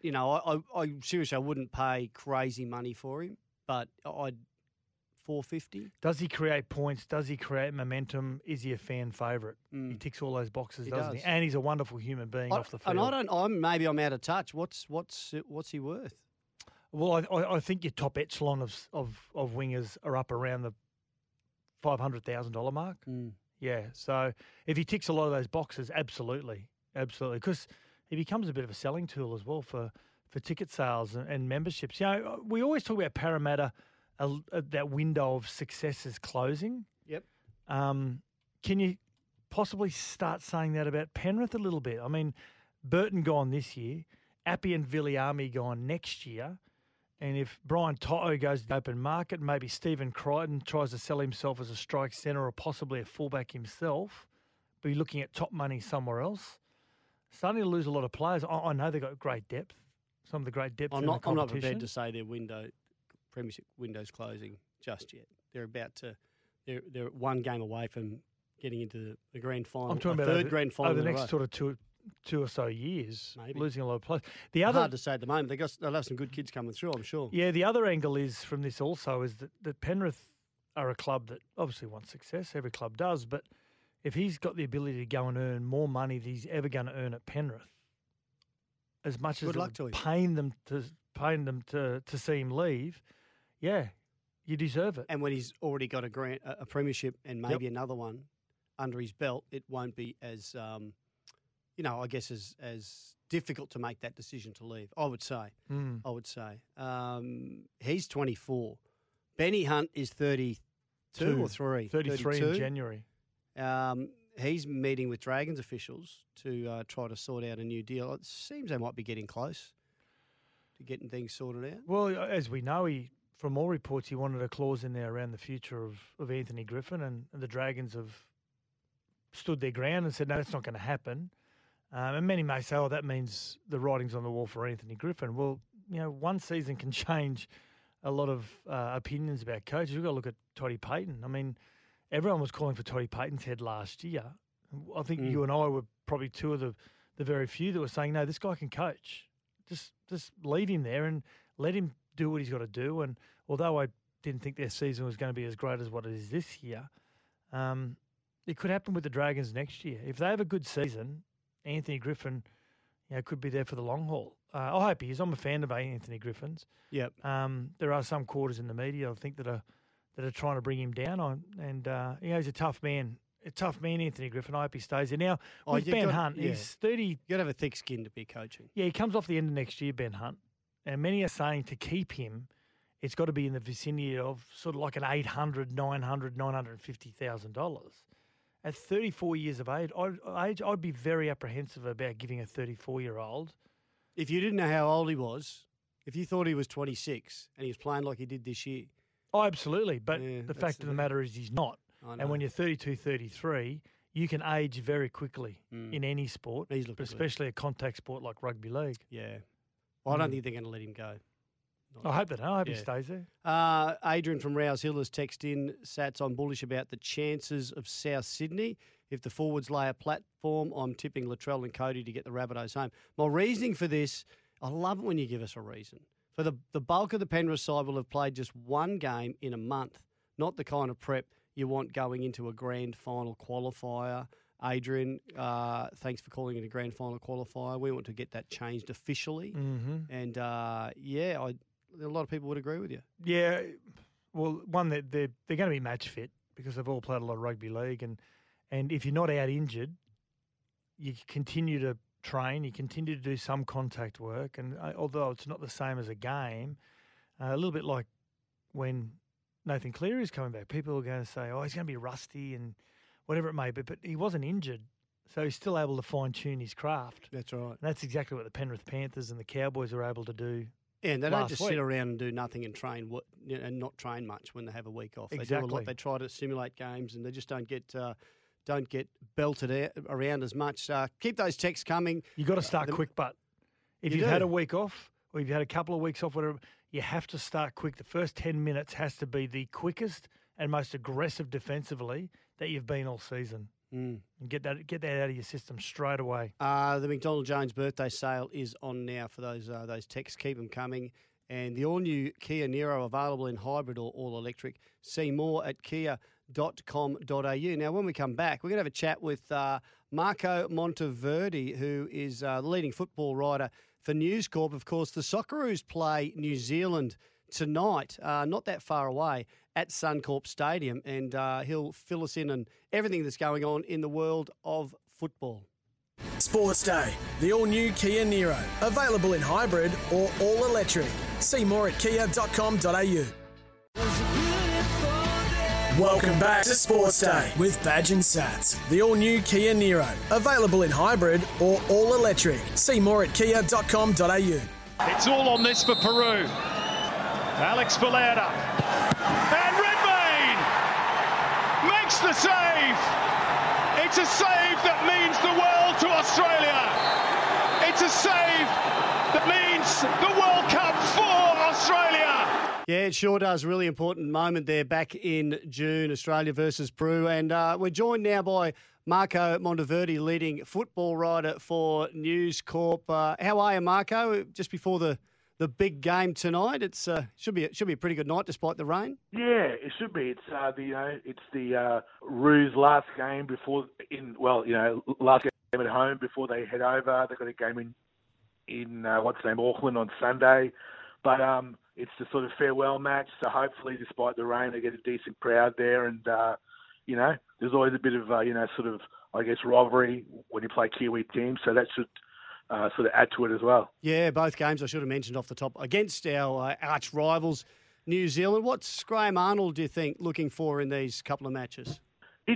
I seriously, I wouldn't pay crazy money for him, but I'd $450. Does he create points? Does he create momentum? Is he a fan favourite? He ticks all those boxes, doesn't he? does. And he's a wonderful human being off the field. And maybe I'm out of touch. What's he worth? Well, I think your top echelon of wingers are up around the $500,000 mark. Yeah, so if he ticks a lot of those boxes, absolutely. Because he becomes a bit of a selling tool as well for ticket sales and memberships. You know, we always talk about Parramatta, that window of success is closing. Yep. Can you possibly start saying that about Penrith a little bit? I mean, Burton gone this year, Appy and Viliami gone next year. And if Brian Toto goes to the open market, maybe Stephen Crichton tries to sell himself as a strike centre or possibly a fullback himself, be looking at top money somewhere else. Starting to lose a lot of players. I know they've got great depth, some of the great depth in the competition. I'm not prepared to say their premiership window's closing just yet. They're about to. They're one game away from getting into the grand final. I'm talking about third grand final over the in a next row. sort of two or so years, Maybe. losing a lot of players. Hard to say at the moment. They'll have some good kids coming through, I'm sure. Yeah, the other angle is from this also is that Penrith are a club that obviously wants success. Every club does, but if he's got the ability to go and earn more money than he's ever going to earn at Penrith, as much as paying them to see him leave, yeah, you deserve it. And when he's already got a premiership and maybe another one under his belt, it won't be as, I guess as difficult to make that decision to leave. I would say. He's 24. Benny Hunt is 32 or 3. 33 in January. He's meeting with Dragons officials to try to sort out a new deal. It seems they might be getting close to getting things sorted out. Well, as we know, from all reports, he wanted a clause in there around the future of Anthony Griffin, and the Dragons have stood their ground and said, no, that's not going to happen. And many may say, that means the writing's on the wall for Anthony Griffin. Well, one season can change a lot of opinions about coaches. We've got to look at Toddy Payten. I mean, everyone was calling for Toddy Payten's head last year. I think you and I were probably two of the very few that were saying, no, this guy can coach. Just leave him there and let him do what he's got to do. And although I didn't think their season was going to be as great as what it is this year, it could happen with the Dragons next year. If they have a good season, Anthony Griffin could be there for the long haul. I hope he is. I'm a fan of Anthony Griffin's. Yep. There are some quarters in the media, I think, that are trying to bring him down on. And, he's a tough man. A tough man, Anthony Griffin. I hope he stays there. Now, with Ben Hunt, he's 30. You've got to have a thick skin to be coaching. Yeah, he comes off the end of next year, Ben Hunt. And many are saying to keep him, it's got to be in the vicinity of sort of like an $800,000, $900,000, $950,000. At 34 years of age, I'd be very apprehensive about giving a 34-year-old. If you didn't know how old he was, if you thought he was 26 and he was playing like he did this year. Oh, absolutely. But the fact of the matter is he's not. And when you're 32, 33, you can age very quickly in any sport, but especially a contact sport like rugby league. Yeah. Well, I don't think they're going to let him go. I hope that. I hope he stays there. Adrian from Rouse Hill has texted in, Sats, I'm bullish about the chances of South Sydney. If the forwards lay a platform, I'm tipping Latrell and Cody to get the Rabbitohs home. My reasoning for this, I love it when you give us a reason. For the bulk of the Penrith side will have played just one game in a month, not the kind of prep you want going into a grand final qualifier. Adrian, thanks for calling it a grand final qualifier. We want to get that changed officially. Mm-hmm. And, a lot of people would agree with you. Yeah. Well, one, they're going to be match fit because they've all played a lot of rugby league. And if you're not out injured, you continue to train, you continue to do some contact work. And although it's not the same as a game, a little bit like when Nathan Cleary is coming back, people are going to say, he's going to be rusty and whatever it may be. But he wasn't injured, so he's still able to fine-tune his craft. That's right. And that's exactly what the Penrith Panthers and the Cowboys are able to do. Yeah, and they don't just sit around and do nothing and train and not train much when they have a week off. Exactly. They do a lot. They try to simulate games, and they just don't get belted out around as much. Keep those texts coming. You got to start quick, but if you've had a week off or you've had a couple of weeks off, whatever, you have to start quick. The first 10 minutes has to be the quickest and most aggressive defensively that you've been all season. And get that out of your system straight away. The McDonald Jones birthday sale is on now for those texts. Keep them coming. And the all-new Kia Niro available in hybrid or all-electric. See more at kia.com.au. Now, when we come back, we're going to have a chat with Marco Monteverde, who is the leading football writer for News Corp. Of course, the Socceroos play New Zealand tonight, not that far away, at Suncorp Stadium, and he'll fill us in on everything that's going on in the world of football. Sports Day, the all-new Kia Niro, available in hybrid or all-electric. See more at kia.com.au. Welcome back to Sports Day with Badge and Sats, the all-new Kia Niro, available in hybrid or all-electric. See more at kia.com.au. It's all on this for Peru. Alex Valera. And Redmayne makes the save. It's a save that means the world to Australia. It's a save that means the World Cup for Australia. Yeah, it sure does. Really important moment there back in June, Australia versus Peru. And we're joined now by Marco Monteverde, leading football writer for News Corp. How are you, Marco? Just before the the big game tonight. It's should be a pretty good night despite the rain. Yeah, it should be. It's the Roos last game last game at home before they head over. They've got a game in Auckland on Sunday, but it's the sort of farewell match. So hopefully, despite the rain, they get a decent crowd there, and there's always a bit of rivalry when you play Kiwi teams. So that should sort of add to it as well. Yeah, both games I should have mentioned off the top against our arch rivals, New Zealand. What's Graham Arnold, do you think, looking for in these couple of matches? He's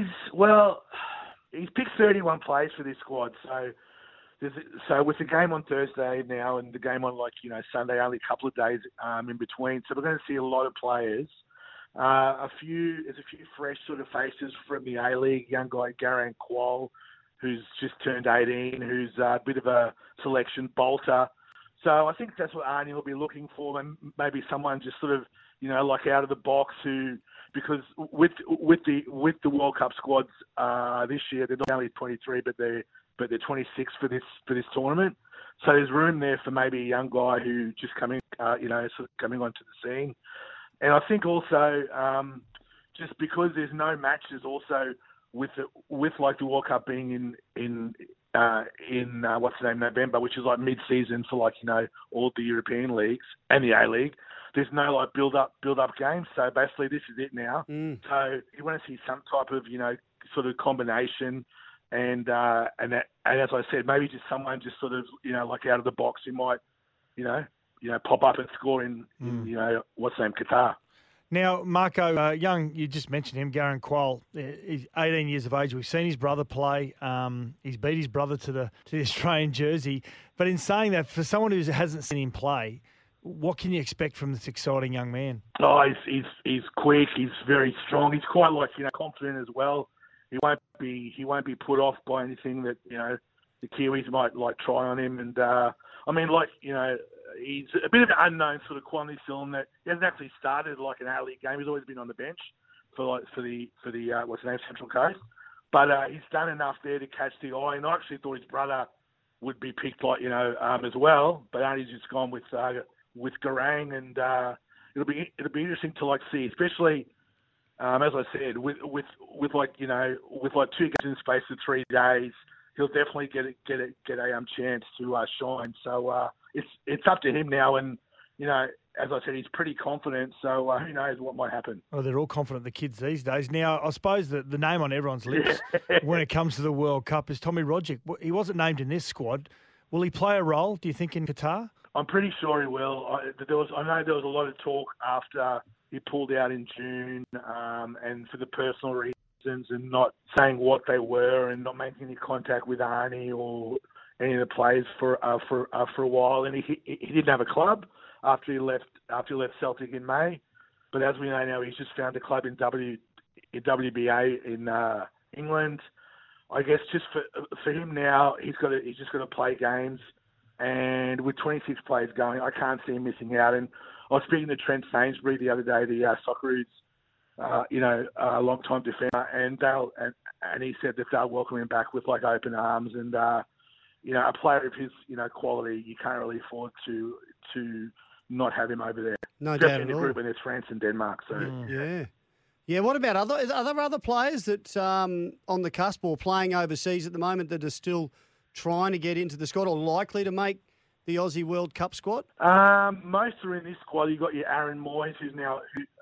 picked 31 players for this squad. So with the game on Thursday now and the game on Sunday, only a couple of days in between. So we're going to see a lot of players. There's a few fresh sort of faces from the A-League. Young guy Garang Kuol, who's just turned 18, who's a bit of a selection bolter. So I think that's what Arnie will be looking for, and maybe someone just sort of, out of the box because with the World Cup squads this year, they're not only 23, but they're 26 for this tournament. So there's room there for maybe a young guy who just coming onto the scene. And I think also just because there's no matches also with the World Cup being in November, which is like mid-season for all the European leagues and the A-League. There's no build up games. So basically this is it now. So you want to see some type of sort of combination, and as I said, maybe just someone just sort of out of the box who might pop up and score in Qatar. Now, Marco, young, you just mentioned him, Garang Kuol. He's 18 years of age. We've seen his brother play. He's beat his brother to the Australian jersey. But in saying that, for someone who hasn't seen him play, what can you expect from this exciting young man? Oh, he's quick. He's very strong. He's quite confident as well. He won't be put off by anything that the Kiwis might try on him. And he's a bit of an unknown sort of quantity still in that he hasn't actually started an A-League game. He's always been on the bench for the Central Coast. But he's done enough there to catch the eye. And I actually thought his brother would be picked as well. But Arnie's just gone with Garang, and it'll be interesting to see, especially as I said, with 2 games in space of 3 days. He'll definitely get a chance to shine. So it's up to him now, and as I said, he's pretty confident. So who knows what might happen? Oh, they're all confident, the kids these days. Now, I suppose the name on everyone's lips when it comes to the World Cup is Tommy Rogic. He wasn't named in this squad. Will he play a role, do you think, in Qatar? I'm pretty sure he will. I know there was a lot of talk after he pulled out in June, and for the personal reasons, and not saying what they were, and not making any contact with Arnie or any of the players for a while. And he didn't have a club after he left Celtic in May. But as we know now, he's just found a club in WBA in England. I guess just for him now, he's just got to play games. And with 26 players going, I can't see him missing out. And I was speaking to Trent Sainsbury the other day, the Socceroos, a long-time defender, and he said that they'll welcome him back with open arms. And a player of his quality, you can't really afford to not have him over there. No doubt at all. In the group, and there's France and Denmark. So yeah. What about are there other players that on the cusp or playing overseas at the moment that are still trying to get into the squad or likely to make the Aussie World Cup squad? Most are in this squad. You've got your Aaron Moyes, who's now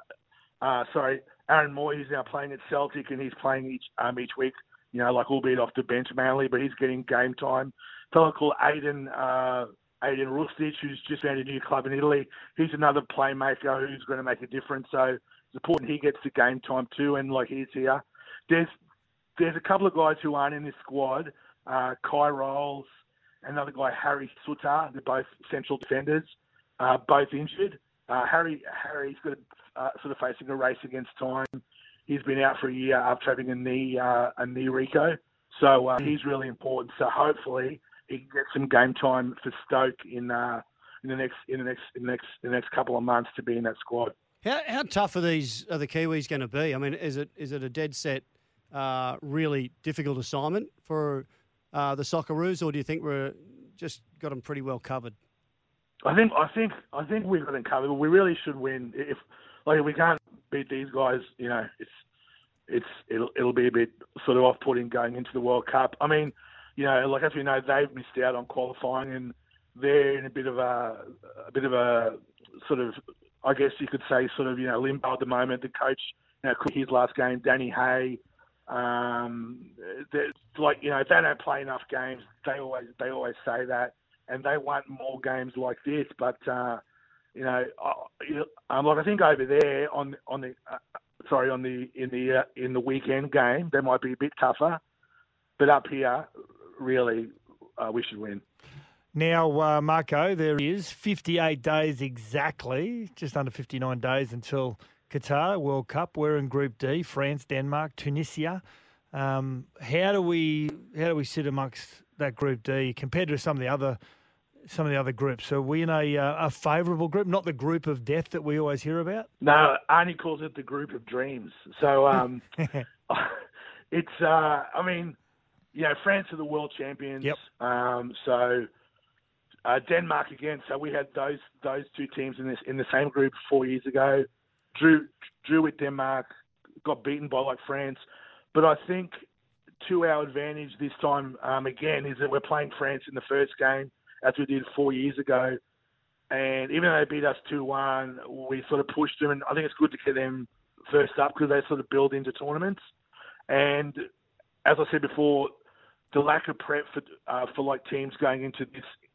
playing at Celtic, and he's playing each week, albeit off the bench mainly, but he's getting game time. A fellow called Aiden Rustic, who's just found a new club in Italy. He's another playmaker who's going to make a difference. So it's important he gets the game time too, and he's here. There's a couple of guys who aren't in this squad. Kai Rolls, another guy, Harry Sutar. They're both central defenders, both injured. Harry's got sort of facing a race against time. He's been out for a year after having a knee Rico. So he's really important. So hopefully he can get some game time for Stoke in the next couple of months to be in that squad. How tough are the Kiwis going to be? I mean, is it a dead set, really difficult assignment for the Socceroos, or do you think we're just got them pretty well covered? I think we've got them covered. But we really should win. If we can't beat these guys, it'll be a bit sort of off-putting going into the World Cup. I mean, as we know, they've missed out on qualifying, and they're in a bit of a sort of, I guess you could say, sort of limbo at the moment. The coach, quit his last game, Danny Hay. If they don't play enough games, they always say that, and they want more games like this. But I think over there in the weekend game, they might be a bit tougher. But up here, really, we should win. Now, Marco, there is 58 days exactly, just under 59 days until Qatar World Cup. We're in Group D: France, Denmark, Tunisia. How do we sit amongst that Group D compared to some of the other groups? Are we in a favourable group, not the group of death that we always hear about? No, Arnie calls it the group of dreams. So it's France are the world champions. Yep. Denmark again. So we had those two teams in the same group 4 years ago. Drew with Denmark, got beaten by France. But I think to our advantage this time again is that we're playing France in the first game as we did 4 years ago. And even though they beat us 2-1, we sort of pushed them. And I think it's good to get them first up because they sort of build into tournaments. And as I said before, the lack of prep for teams going into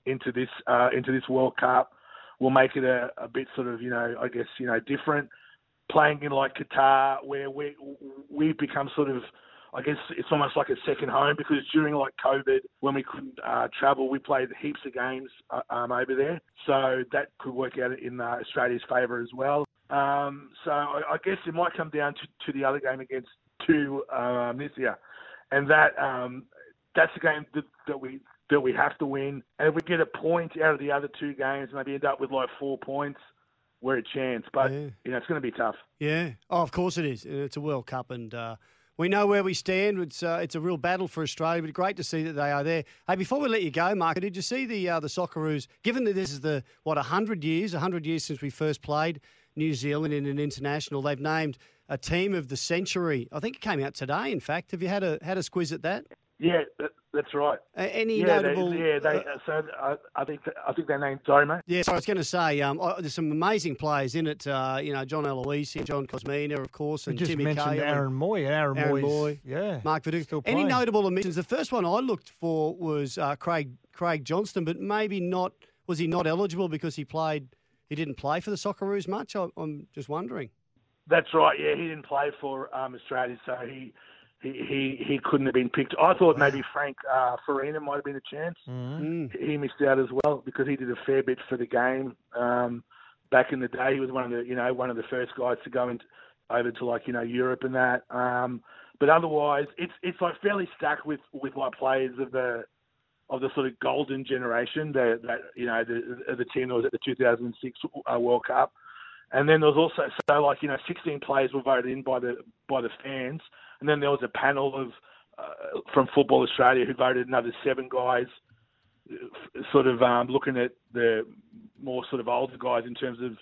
this World Cup will make it a bit sort of different. Playing in Qatar, where we've become sort of, I guess it's almost like a second home because during COVID when we couldn't travel, we played heaps of games over there, so that could work out in Australia's favour as well. So I guess it might come down to the other game against Tunisia, and that's the game that we have to win. And if we get a point out of the other two games, maybe end up with 4 points, we're a chance. But it's going to be tough. Yeah, of course it is. It's a World Cup, and we know where we stand. It's a real battle for Australia, but great to see that they are there. Hey, before we let you go, Mark, did you see the Socceroos? Given that this is 100 years since we first played New Zealand in an international, they've named a team of the century. I think it came out today. In fact, have you had a squiz at that? Yeah, that's right. Any notable? So I think they named. Sorry, mate. Yeah, so I was going to say there's some amazing players in it. John Aloisi, John Cosmina, of course, and Timmy Cahill. Aaron Moy. Aaron Moy. Yeah. Mark Viduka. Any notable omissions? The first one I looked for was Craig Johnston, but maybe not. Was he not eligible because he didn't play for the Socceroos much? I'm just wondering. That's right. Yeah, he didn't play for Australia, so he couldn't have been picked. I thought maybe Frank Farina might have been a chance. Mm-hmm. He missed out as well because he did a fair bit for the game back in the day. He was one of the first guys to go over to Europe and that. But otherwise, it's fairly stacked with players of the sort of golden generation. The team that was at the 2006 World Cup. And then there was also 16 players were voted in by the fans, and then there was a panel of from Football Australia who voted another 7 guys, sort of looking at the more sort of older guys in terms of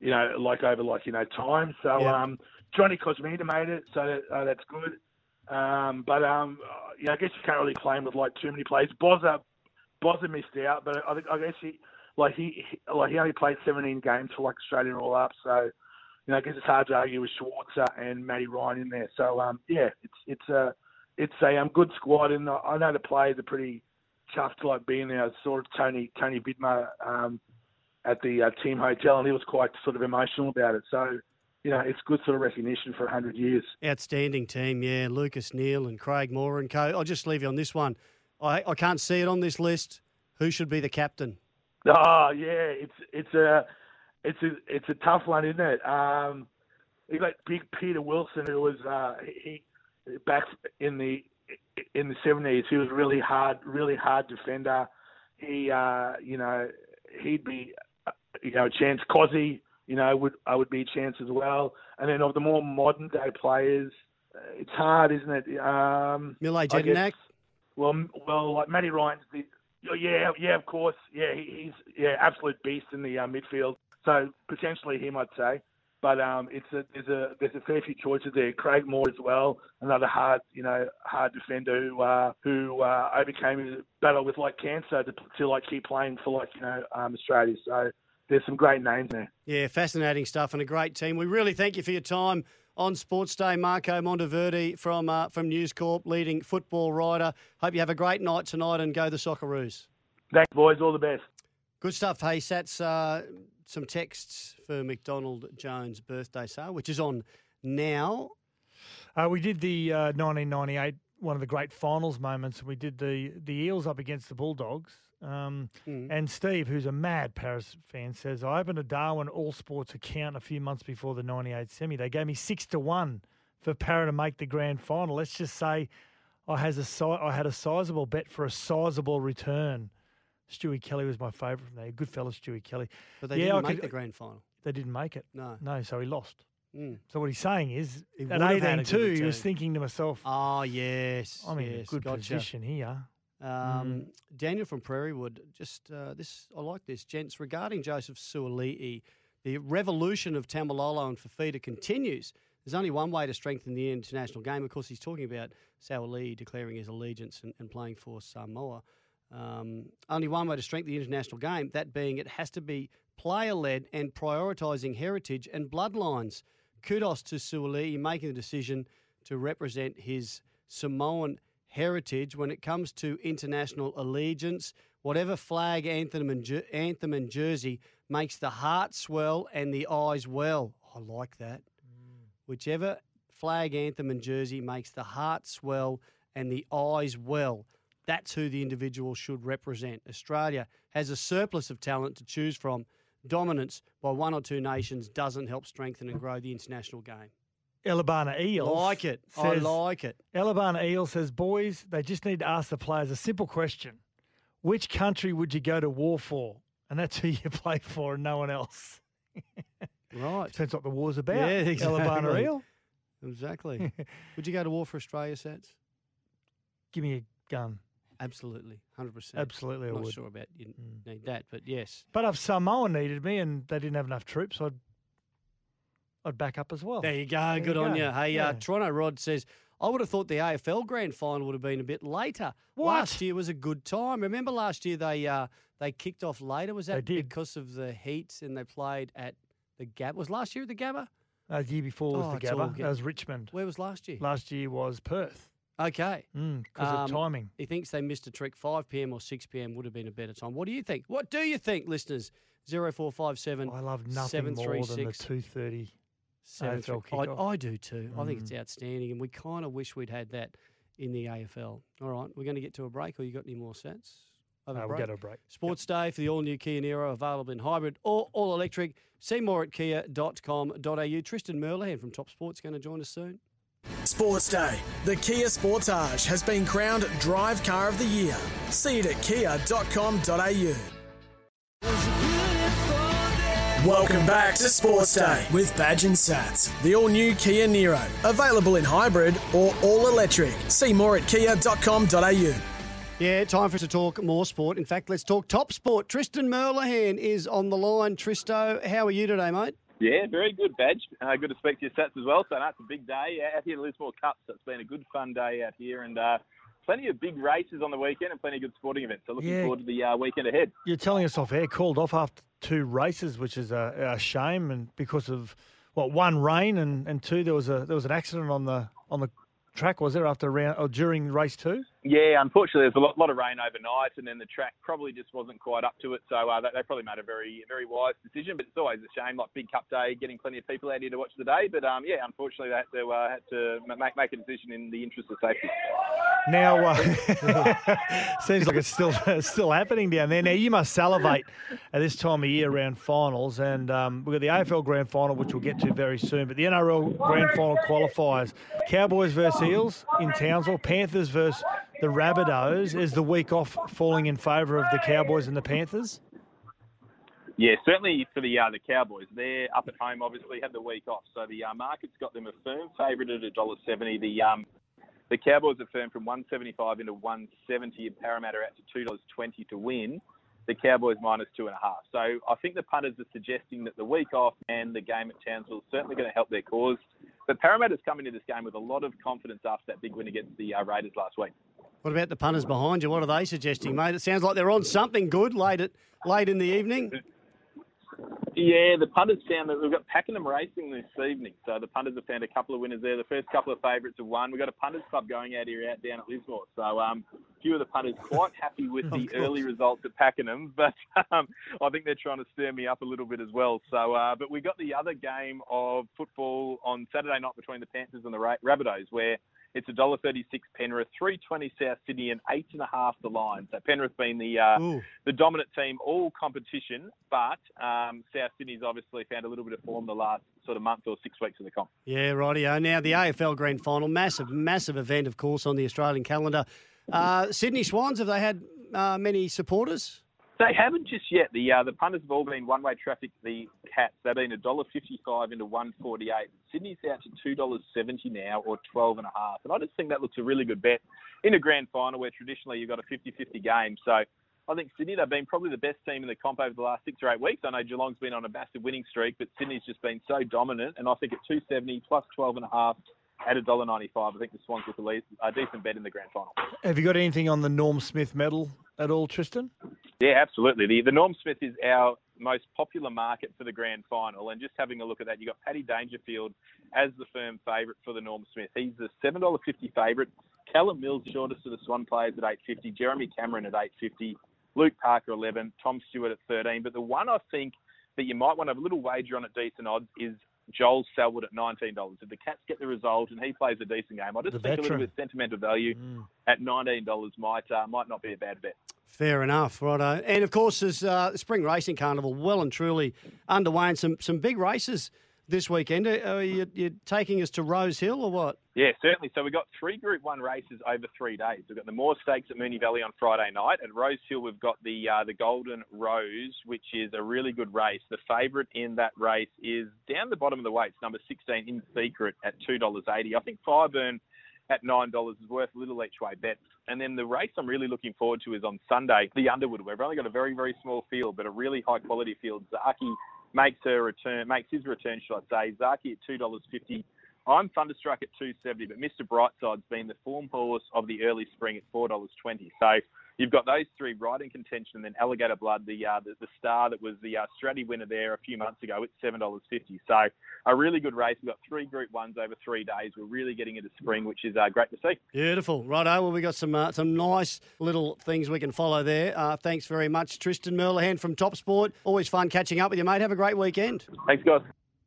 time. So yeah. Johnny Cosmina made it, so that's good. But I guess you can't really claim with too many players. Bozza missed out, but I guess he only played 17 games for Australia all up, so I guess it's hard to argue with Schwarzer and Matty Ryan in there. So it's a good squad, and I know the players are pretty chuffed to being there. I saw Tony Bidmer at the team hotel, and he was quite sort of emotional about it. So it's good sort of recognition for 100 years. Outstanding team, yeah. Lucas Neal and Craig Moore and co. I'll just leave you on this one. I can't see it on this list. Who should be the captain? Oh yeah, it's a tough one, isn't it? You got Big Peter Wilson, who was he back in the 70s. He was really hard defender. He'd be a chance. Cozzy, would be a chance as well. And then of the more modern day players, it's hard, isn't it? Mile Jedinak. Well, Matty Ryan's Yeah, of course. Yeah, he's absolute beast in the midfield. So potentially him, I'd say. But there's a fair few choices there. Craig Moore as well, another hard defender who overcame his battle with cancer to keep playing for Australia. So there's some great names there. Yeah, fascinating stuff and a great team. We really thank you for your time on Sports Day. Marco Monteverde from News Corp, leading football writer. Hope you have a great night tonight and go the Socceroos. Thanks, boys. All the best. Good stuff. Hey, Sats, some texts for McDonald Jones' birthday sale, which is on now. We did the 1998, one of the great finals moments. We did the Eels up against the Bulldogs. And Steve, who's a mad Paris fan, says, I opened a Darwin All Sports account a few months before the 98 semi. They gave me 6-1 for Para to make the grand final. Let's just say I had a sizable bet for a sizable return. Stewie Kelly was my favourite from there. Good fella, Stewie Kelly. But they didn't make the grand final. They didn't make it. No, so he lost. Mm. So what he's saying is, He at would have had a good 18-2, he was return. thinking to myself, Oh, yes. I'm in a yes, good gotcha. position here. Daniel from Prairie Wood, I like this. Gents, regarding Joseph Suoli'i, the revolution of Tamalolo and Fafita continues. There's only one way to strengthen the international game. Of course, he's talking about Suoli'i declaring his allegiance and playing for Samoa. Only one way to strengthen the international game, that being it has to be player-led and prioritising heritage and bloodlines. Kudos to Suoli'i making the decision to represent his Samoan heritage when it comes to international allegiance. Whatever flag, anthem and jersey makes the heart swell and the eyes well. I like that. Whichever flag, anthem and jersey makes the heart swell and the eyes well. That's who the individual should represent. Australia has a surplus of talent to choose from. Dominance by one or two nations doesn't help strengthen and grow the international game. Elabana Eels. Like it. I like it. Elabana Eels says, boys, they just need to ask the players a simple question. Which country would you go to war for? And that's who you play for and no one else. Right. Depends what the war's about. Yeah, exactly. Elabana Eel. Exactly. Would you go to war for Australia, Sats? Give me a gun. Absolutely. 100%. Absolutely, I Not would. sure about you need that, but yes. But if Samoa needed me and they didn't have enough troops, I'd back up as well. There you go. Good on you. Hey, Toronto Rod says, I would have thought the AFL Grand Final would have been a bit later. What? Last year was a good time. Remember last year they kicked off later? Was that because of the heat and they played at the Gabba? Was last year at the Gabba? The year before was the it's all Gabba. That was Richmond. Where was last year? Last year was Perth. Okay. Because of timing. He thinks they missed a trick. 5 p.m. or 6 p.m. would have been a better time. What do you think? What do you think, listeners? 0457 I love nothing more than the 2:30 AFL kickoff. I do too. I think it's outstanding, and we kind of wish we'd had that in the AFL. All right, we're going to get to a break, or you got any more Sats? We'll go to a break. Sports Day for the all-new Kia Niro, available in hybrid or all-electric. See more at kia.com.au. Tristan Merlehan from Top Sports going to join us soon. Sports Day. The Kia Sportage has been crowned Drive Car of the Year. See it at kia.com.au. Welcome back to Sports Day with Badge and Sats. The all-new Kia Niro, available in hybrid or all-electric. See more at kia.com.au. Yeah, time for us to talk more sport. In fact, let's talk top sport. Tristan Merlehan is on the line. Tristo, how are you today, mate? Yeah, very good, Badge. Good to speak to your Sats as well. So that's a big day out here at Lismore Cup. So it's been a good, fun day out here, and plenty of big races on the weekend and plenty of good sporting events. So looking forward to the weekend ahead. You're telling us off air, called off after 2 races, which is a shame, and because of one, rain, and 2, there was an accident on the track, was there, during race 2? Yeah, unfortunately, there's a lot of rain overnight, and then the track probably just wasn't quite up to it. So they probably made a very, very wise decision. But it's always a shame, like big cup day, getting plenty of people out here to watch the day. But unfortunately, they had to make a decision in the interest of safety. Now, seems like it's still happening down there. Now, you must salivate at this time of year around finals, and we've got the AFL Grand Final, which we'll get to very soon, but the NRL Grand Final qualifiers, Cowboys versus Eels in Townsville, Panthers versus the Rabbitohs. Is the week off falling in favour of the Cowboys and the Panthers? Yeah, certainly for the Cowboys. They're up at home, obviously, had the week off, so the market's got them a firm favourite at $1.70. The Cowboys have firmed from $1.75 into $1.70 and Parramatta out to $2.20 to win. The Cowboys minus 2.5. So I think the punters are suggesting that the week off and the game at Townsville is certainly going to help their cause. But Parramatta's come into this game with a lot of confidence after that big win against the Raiders last week. What about the punters behind you? What are they suggesting, mate? It sounds like they're on something good late in the evening. Yeah, the punters found that we've got Pakenham racing this evening. So the punters have found a couple of winners there. The first couple of favourites have won. We've got a punters club going out down at Lismore. So a few of the punters quite happy with the early results at Pakenham. But I think they're trying to stir me up a little bit as well. So, but we got the other game of football on Saturday night between the Panthers and the Rabbitohs, where it's $1.36 Penrith, $3.20 South Sydney, and 8.5 the line. So Penrith being the dominant team all competition, but South Sydney's obviously found a little bit of form the last sort of month or 6 weeks of the comp. Yeah, rightio. Now the AFL Grand Final, massive event, of course, on the Australian calendar. Sydney Swans, have they had many supporters? They haven't just yet. The punters have all been one-way traffic. The Cats, they've been $1.55 into $1.48. Sydney's out to $2.70 now, or 12.5. And I just think that looks a really good bet in a grand final where traditionally you've got a 50-50 game. So I think Sydney, they've been probably the best team in the comp over the last 6 or 8 weeks. I know Geelong's been on a massive winning streak, but Sydney's just been so dominant. And I think at $2.70 plus 12.5 at $1.95, I think the Swans look a decent bet in the grand final. Have you got anything on the Norm Smith medal at all, Tristan? Yeah, absolutely. The Norm Smith is our most popular market for the grand final. And just having a look at that, you've got Paddy Dangerfield as the firm favourite for the Norm Smith. He's the $7.50 favourite. Callum Mills, shortest of the Swan players at $8.50. Jeremy Cameron at $8.50. Luke Parker, 11. Tom Stewart at 13. But the one I think that you might want to have a little wager on at decent odds is Joel Selwood at $19. If the Cats get the result and he plays a decent game, I just think a little bit of sentimental value at $19 might not be a bad bet. Fair enough, righto. And of course, there's the Spring Racing Carnival well and truly underway, and some big races this weekend. Are you taking us to Rose Hill or what? Yeah, certainly. So we've got 3 Group 1 races over 3 days. We've got the Moore Stakes at Moonee Valley on Friday night. At Rose Hill, we've got the Golden Rose, which is a really good race. The favourite in that race is down the bottom of the weights, number 16, In Secret at $2.80. I think Fireburn at $9 is worth a little each way bet. And then the race I'm really looking forward to is on Sunday, the Underwood. We've only got a very, very small field, but a really high quality field. Zaki makes his return, should I say. Zaki at $2.50. I'm thunderstruck at $2.70, but Mr. Brightside's been the form horse of the early spring at $4.20. So you've got those 3 right in contention, and then Alligator Blood, the star that was the Stratty winner there a few months ago, at $7.50. So a really good race. We've got 3 Group 1s over 3 days. We're really getting into spring, which is great to see. Beautiful. Righto. Well, we got some nice little things we can follow there. Thanks very much, Tristan Merlehan from Top Sport. Always fun catching up with you, mate. Have a great weekend. Thanks, guys.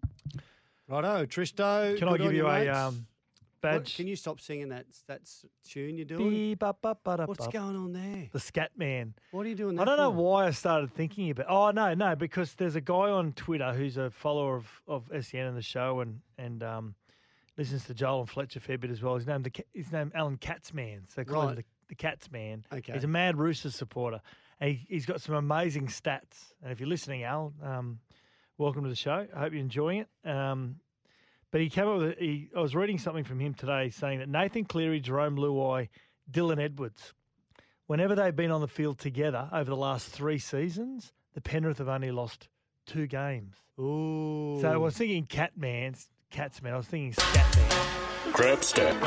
Righto, Tristo. Can I give you a badge? What, can you stop singing that tune you're doing? What's going on there? The Scat Man. What are you doing that I don't know for? why I started thinking about. Oh no, because there's a guy on Twitter who's a follower of SEN and the show and listens to Joel and Fletcher a fair bit as well. His name Alan Katzman. So they call him the Katzman. Okay. He's a mad Roosters supporter, and he's got some amazing stats. And if you're listening, Al, welcome to the show. I hope you're enjoying it. But he came up with I was reading something from him today saying that Nathan Cleary, Jerome Luai, Dylan Edwards, whenever they've been on the field together over the last 3 seasons, the Penrith have only lost 2 games. Ooh. So I was thinking Catsman. I was thinking Scatman. Crap stat.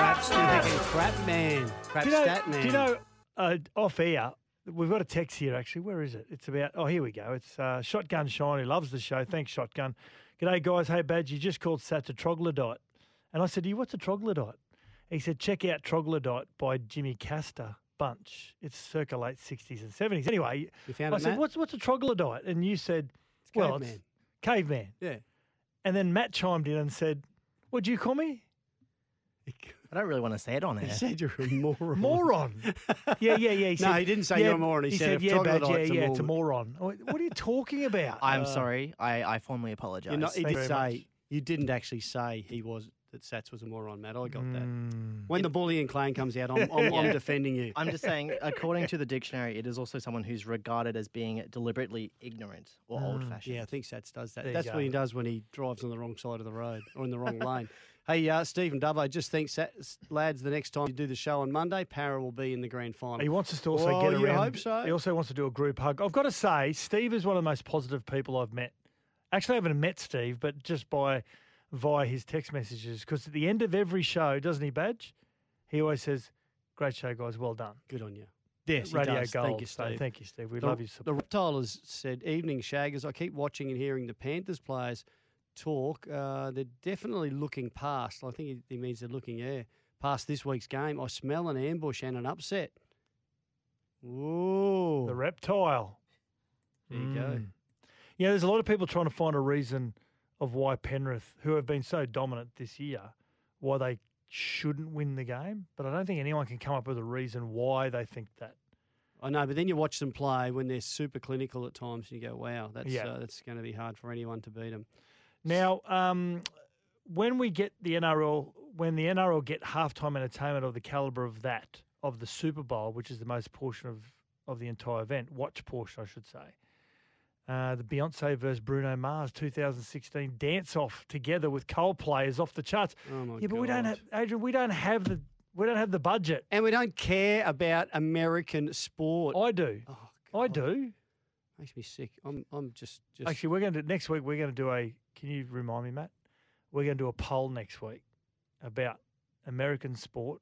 Crapstat. Do you know, off air, we've got a text here actually. Where is it? It's about, here we go. It's Shotgun Shine, who loves the show. Thanks, Shotgun. G'day, guys. Hey, Badge, you just called Sats a troglodyte. And I said, what's a troglodyte? He said, check out Troglodyte by Jimmy Castor Bunch. It's circa late 60s and 70s. Anyway, you found I said, what's a troglodyte? And you said, it's caveman. Yeah. And then Matt chimed in and said, what'd you call me? I don't really want to say it on air. He said you're a moron. Moron. Yeah. He said, no, he didn't say you're a moron. He said it's a moron. What are you talking about? I'm sorry. I formally apologise. You didn't actually say he was that Sats was a moron, Matt. I got that. When the bullying claim comes out, I'm defending you. I'm just saying, according to the dictionary, it is also someone who's regarded as being deliberately ignorant or old-fashioned. Yeah, I think Sats does that. There you That's go. what he does when he drives on the wrong side of the road or in the wrong lane. Hey, Stephen Dubbo, just think, lads, the next time you do the show on Monday, Para will be in the grand final. He wants us to also get around. You hope so? He also wants to do a group hug. I've got to say, Steve is one of the most positive people I've met. Actually, I haven't met Steve, but just via his text messages. Because at the end of every show, doesn't he, Badge? He always says, "Great show, guys. Well done." Good on you. Yes, he Radio does. Gold. Thank you, So Steve. thank you, Steve. We love you. The Reptile has said, "Evening, Shaggers. I keep watching and hearing the Panthers players talk. They're definitely looking past. I think he means they're looking past this week's game. I smell an ambush and an upset." Ooh. The Reptile. There you go. Yeah, there's a lot of people trying to find a reason of why Penrith, who have been so dominant this year, why they shouldn't win the game. But I don't think anyone can come up with a reason why they think that. I know, but then you watch them play when they're super clinical at times, and you go, "Wow, that's going to be hard for anyone to beat them." Now, when we get the NRL, when the NRL get halftime entertainment of the caliber of that, of the Super Bowl, which is the most portion of the entire event, watch portion, I should say. The Beyonce versus Bruno Mars 2016 dance off together with Coldplay is off the charts. Oh my yeah, but God. we don't have, Adrian. We don't have the budget, and we don't care about American sport. I do. Oh, I do. Makes me sick. I'm just. Actually, we're going to next week. We're going to do a. Can you remind me, Matt? We're going to do a poll next week about American sport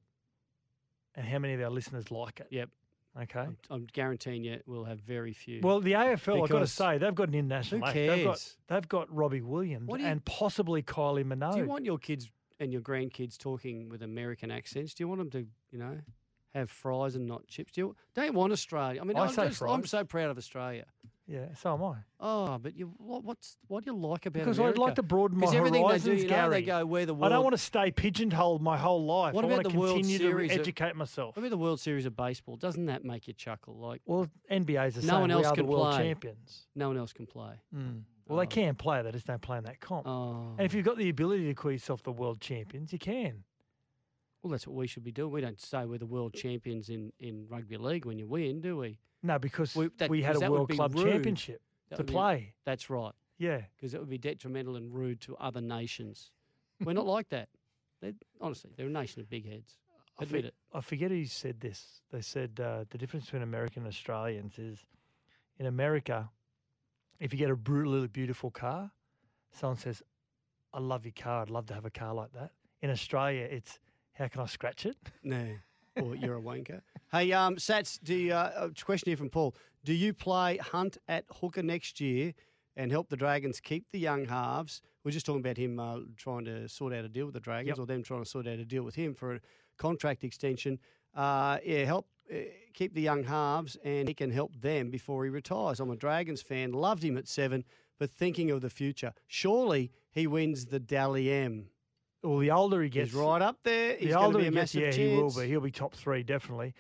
and how many of our listeners like it. Yep. Okay. I'm guaranteeing you we'll have very few. Well, the AFL, I've got to Because say, they've got an international who act. cares? They've got Robbie Williams and possibly Kylie Minogue. Do you want your kids and your grandkids talking with American accents? Do you want them to, have fries and not chips? Don't you want Australia? I mean, I I'm say just- fries. I'm so proud of Australia. Yeah, so am I. Oh, but what do you like about Because America? I'd like to broaden my 'Cause everything horizons, they do, Gary. they go where the I world. don't want to stay pigeonholed my whole life. What I about want the to World continue Series to of- educate myself. What about the World Series of baseball? Doesn't that make you chuckle? Like, Well, NBA's the no same. one We else are can the world play. champions. No one else can play. Well, they can play. They just don't play in that comp. Oh. And if you've got the ability to call yourself the world champions, you can. Well, that's what we should be doing. We don't say we're the world champions in rugby league when you win, do we? No, because we had because a that would World be Club rude. Championship That to would be- play. That's right. Yeah. Because it would be detrimental and rude to other nations. We're not like that. Honestly, they're a nation of big heads. Admit it. I forget who said this. They said the difference between American and Australians is in America, if you get a really beautiful car, someone says, "I love your car. I'd love to have a car like that." In Australia, it's, "How can I scratch it?" No. Or you're a wanker. Hey, Sats, question here from Paul. Do you play Hunt at hooker next year and help the Dragons keep the young halves? We're just talking about him trying to sort out a deal with the Dragons or them trying to sort out a deal with him for a contract extension. Help keep the young halves and he can help them before he retires. I'm a Dragons fan, loved him at 7, but thinking of the future. Surely he wins the Dally M. Well, the older he gets, He's right up there. He's the going to older be he a gets, massive yeah, chance. he will be. He'll be top 3 definitely.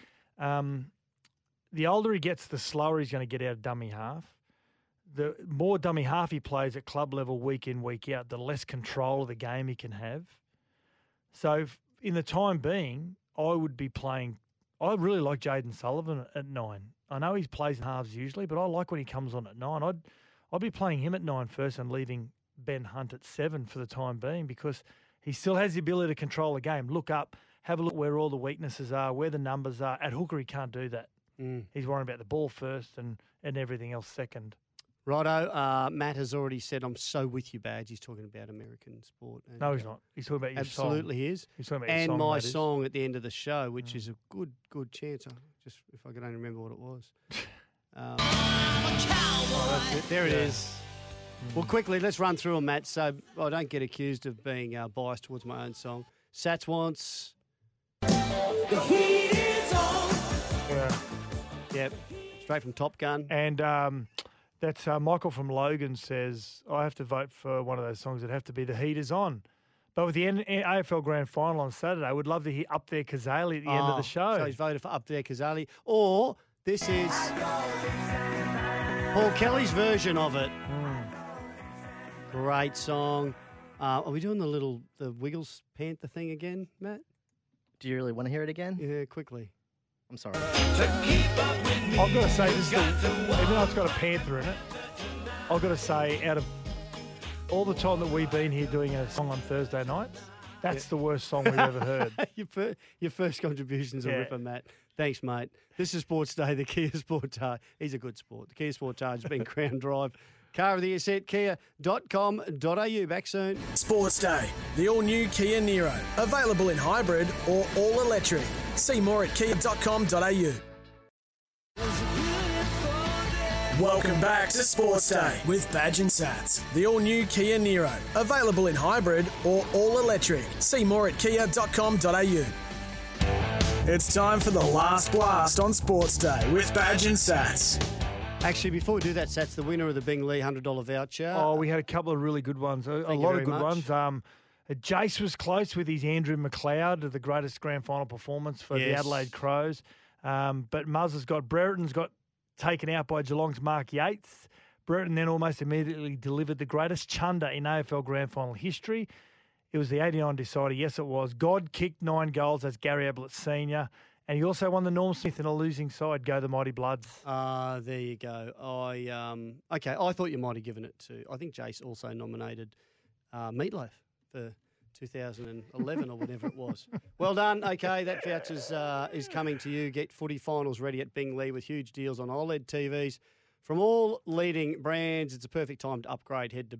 The older he gets, the slower he's going to get out of dummy half. The more dummy half he plays at club level week in, week out, the less control of the game he can have. So in the time being, I would be playing. I really like Jaden Sullivan at 9. I know he plays in halves usually, but I like when he comes on at 9. I'd be playing him at 9 first and leaving Ben Hunt at 7 for the time being because he still has the ability to control the game. Look up, have a look where all the weaknesses are, where the numbers are. At hooker, he can't do that. He's worrying about the ball first and everything else second. Righto. Matt has already said, I'm so with you, Badge. He's talking about American sport. And, No, he's not. He's talking about your song. Absolutely he is. He's talking about your and song, my that is. song at the end of the show, which is a good chance. Just if I could only remember what it was. That's it. There it is. Well, quickly, let's run through them, Matt, so I don't get accused of being biased towards my own song. Sats wants... The heat is on. Yeah. Yep. Straight from Top Gun. And that's Michael from Logan says, I have to vote for one of those songs. It'd have to be The Heat Is On. But with the AFL Grand Final on Saturday, I would love to hear Up There Kazali at the end of the show. So he's voted for Up There Kazali. Or this is Paul Kelly's version of it. Great song. Are we doing the Wiggles Panther thing again, Matt? Do you really want to hear it again? Yeah, quickly. I'm sorry. I've got to say, even though it's got a panther in it, I've got to say, out of all the time that we've been here doing a song on Thursday nights, that's the worst song we've ever heard. Your first contribution's a ripper, Matt. Thanks, mate. This is Sports Day, the Kia Sportage. He's a good sport. The Kia Sportage has been Crown Drive. Car of the Year set, kia.com.au. Back soon. Sports Day, the all-new Kia Niro. Available in hybrid or all-electric. See more at kia.com.au. Welcome back to Sports Day with Badge and Sats. The all-new Kia Niro. Available in hybrid or all-electric. See more at kia.com.au. It's time for the last blast on Sports Day with Badge and Sats. Actually, before we do that, Sats, the winner of the Bing Lee $100 voucher. Oh, we had a couple of really good ones. A lot of good ones. Jace was close with his Andrew McLeod, the greatest grand final performance for the Adelaide Crows. But Muzz has got Brereton's got taken out by Geelong's Mark Yates. Brereton then almost immediately delivered the greatest chunder in AFL grand final history. It was the 89 decider. Yes, it was. God kicked 9 goals as Gary Ablett Sr., and he also won the Norm Smith in a losing side. Go the Mighty Bloods. There you go. I thought you might have given it to. I think Jace also nominated Meatloaf for 2011 or whatever it was. Well done. Okay, that voucher is coming to you. Get footy finals ready at Bing Lee with huge deals on OLED TVs from all leading brands. It's a perfect time to upgrade. Head to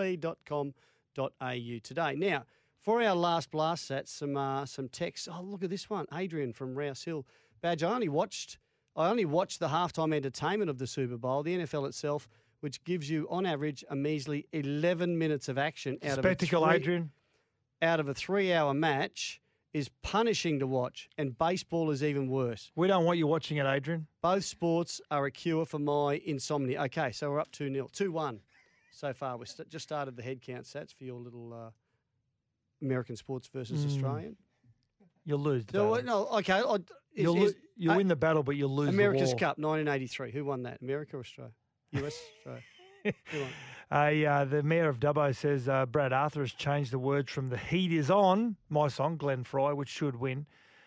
binglee.com.au today. Now, for our last blast, Sats, some text. Oh, look at this one. Adrian from Rouse Hill. Badge, I only watched the halftime entertainment of the Super Bowl, the NFL itself, which gives you, on average, a measly 11 minutes of action out Adrian. Out of a 3-hour match is punishing to watch, and baseball is even worse. We don't want you watching it, Adrian. Both sports are a cure for my insomnia. Okay, so we're up 2-0. 2-1 so far. We just started the head count, Sats, for your little American sports versus Australian. You'll lose the No, battle. no, okay. You'll win the battle, but you'll lose America's the war. Cup, 1983. Who won that? America or Australia? US? Australia. Who won? The mayor of Dubbo says Brad Arthur has changed the words from "The Heat is on," my song, Glenn Fry, which should win,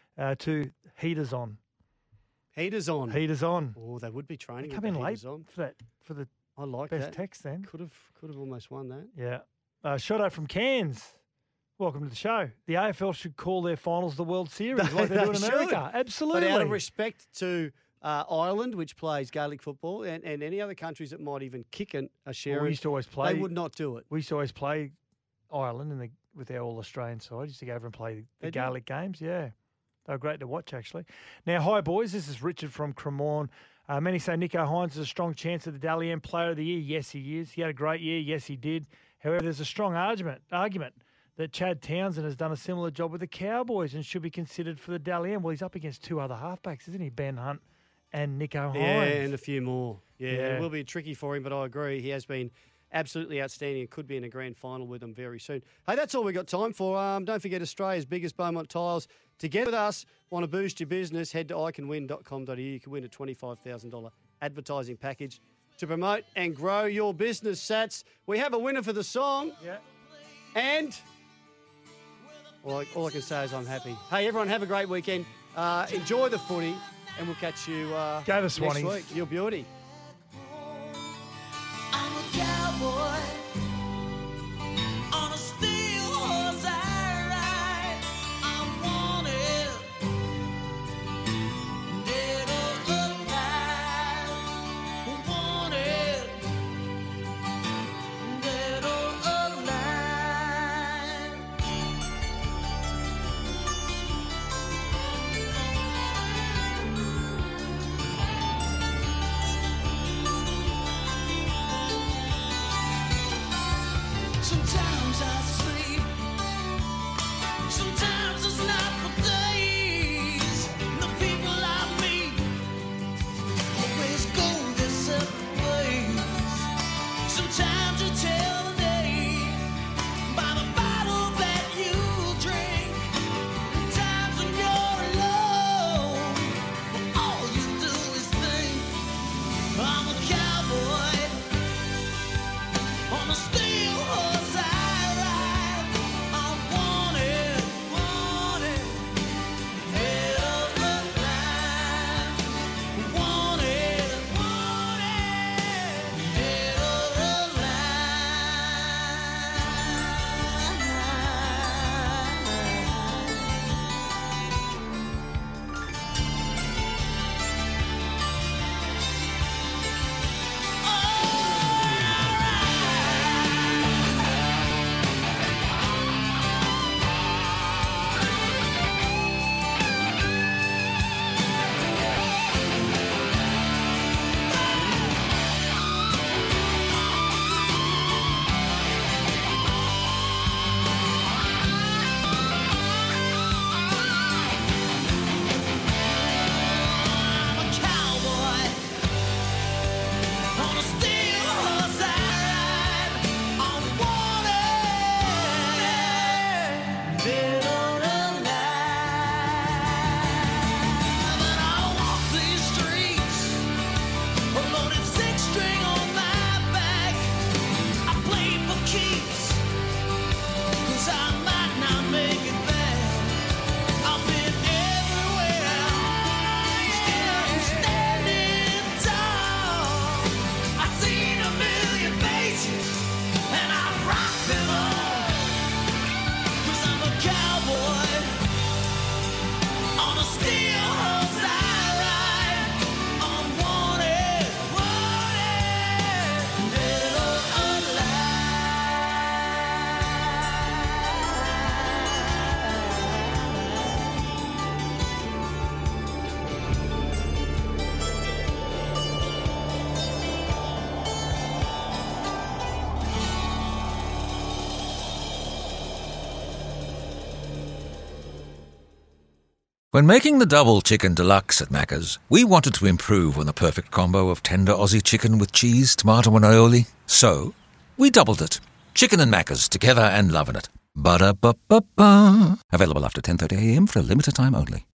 to "Heat is on." Heat is on. Heat is on. Oh, they would be training. They come in late for the I like best that. text then. Could have almost won that. Yeah. Shoto from Cairns. Welcome to the show. The AFL should call their finals the World Series like they do in America. Should. Absolutely. But out of respect to Ireland, which plays Gaelic football, and any other countries that might even kick a share, Well, we used to always play. They would not do it. We used to always play Ireland with our All-Australian side. Used to go over and play the Gaelic games. Yeah. They were great to watch, actually. Now, hi, boys. This is Richard from Cremorne. Many say Nico Hines is a strong chance at the Dally M Player of the Year. Yes, he is. He had a great year. Yes, he did. However, there's a strong argument that Chad Townsend has done a similar job with the Cowboys and should be considered for the Dally M. Well, he's up against 2 other halfbacks, isn't he? Ben Hunt and Nico Hines. Yeah, and a few more. Yeah, it will be tricky for him, but I agree. He has been absolutely outstanding and could be in a grand final with them very soon. Hey, that's all we've got time for. Don't forget Australia's biggest Beaumont Tiles. Together with us, want to boost your business, head to iCanWin.com.au. You can win a $25,000 advertising package to promote and grow your business, Sats. We have a winner for the song. Yeah. And all I can say is I'm happy. Hey, everyone, have a great weekend. Enjoy the footy, and we'll catch you Go the next Swannies. week. Your beauty. I'm a cowboy on a steel horse I ride. I'm wanted, dead or alive. Wanted, dead or alive. Sometimes I sleep, sometimes it's not for days. The people I meet always go their separate ways. Sometimes you tell the day by the bottle that you drink. Times when you're alone, all you do is think. I'm a cowboy on a steel horse I ride. When making the double chicken deluxe at Macca's, we wanted to improve on the perfect combo of tender Aussie chicken with cheese, tomato and aioli. So, we doubled it. Chicken and Macca's, together and loving it. Ba-da-ba-ba-ba. Available after 10:30 a.m. for a limited time only.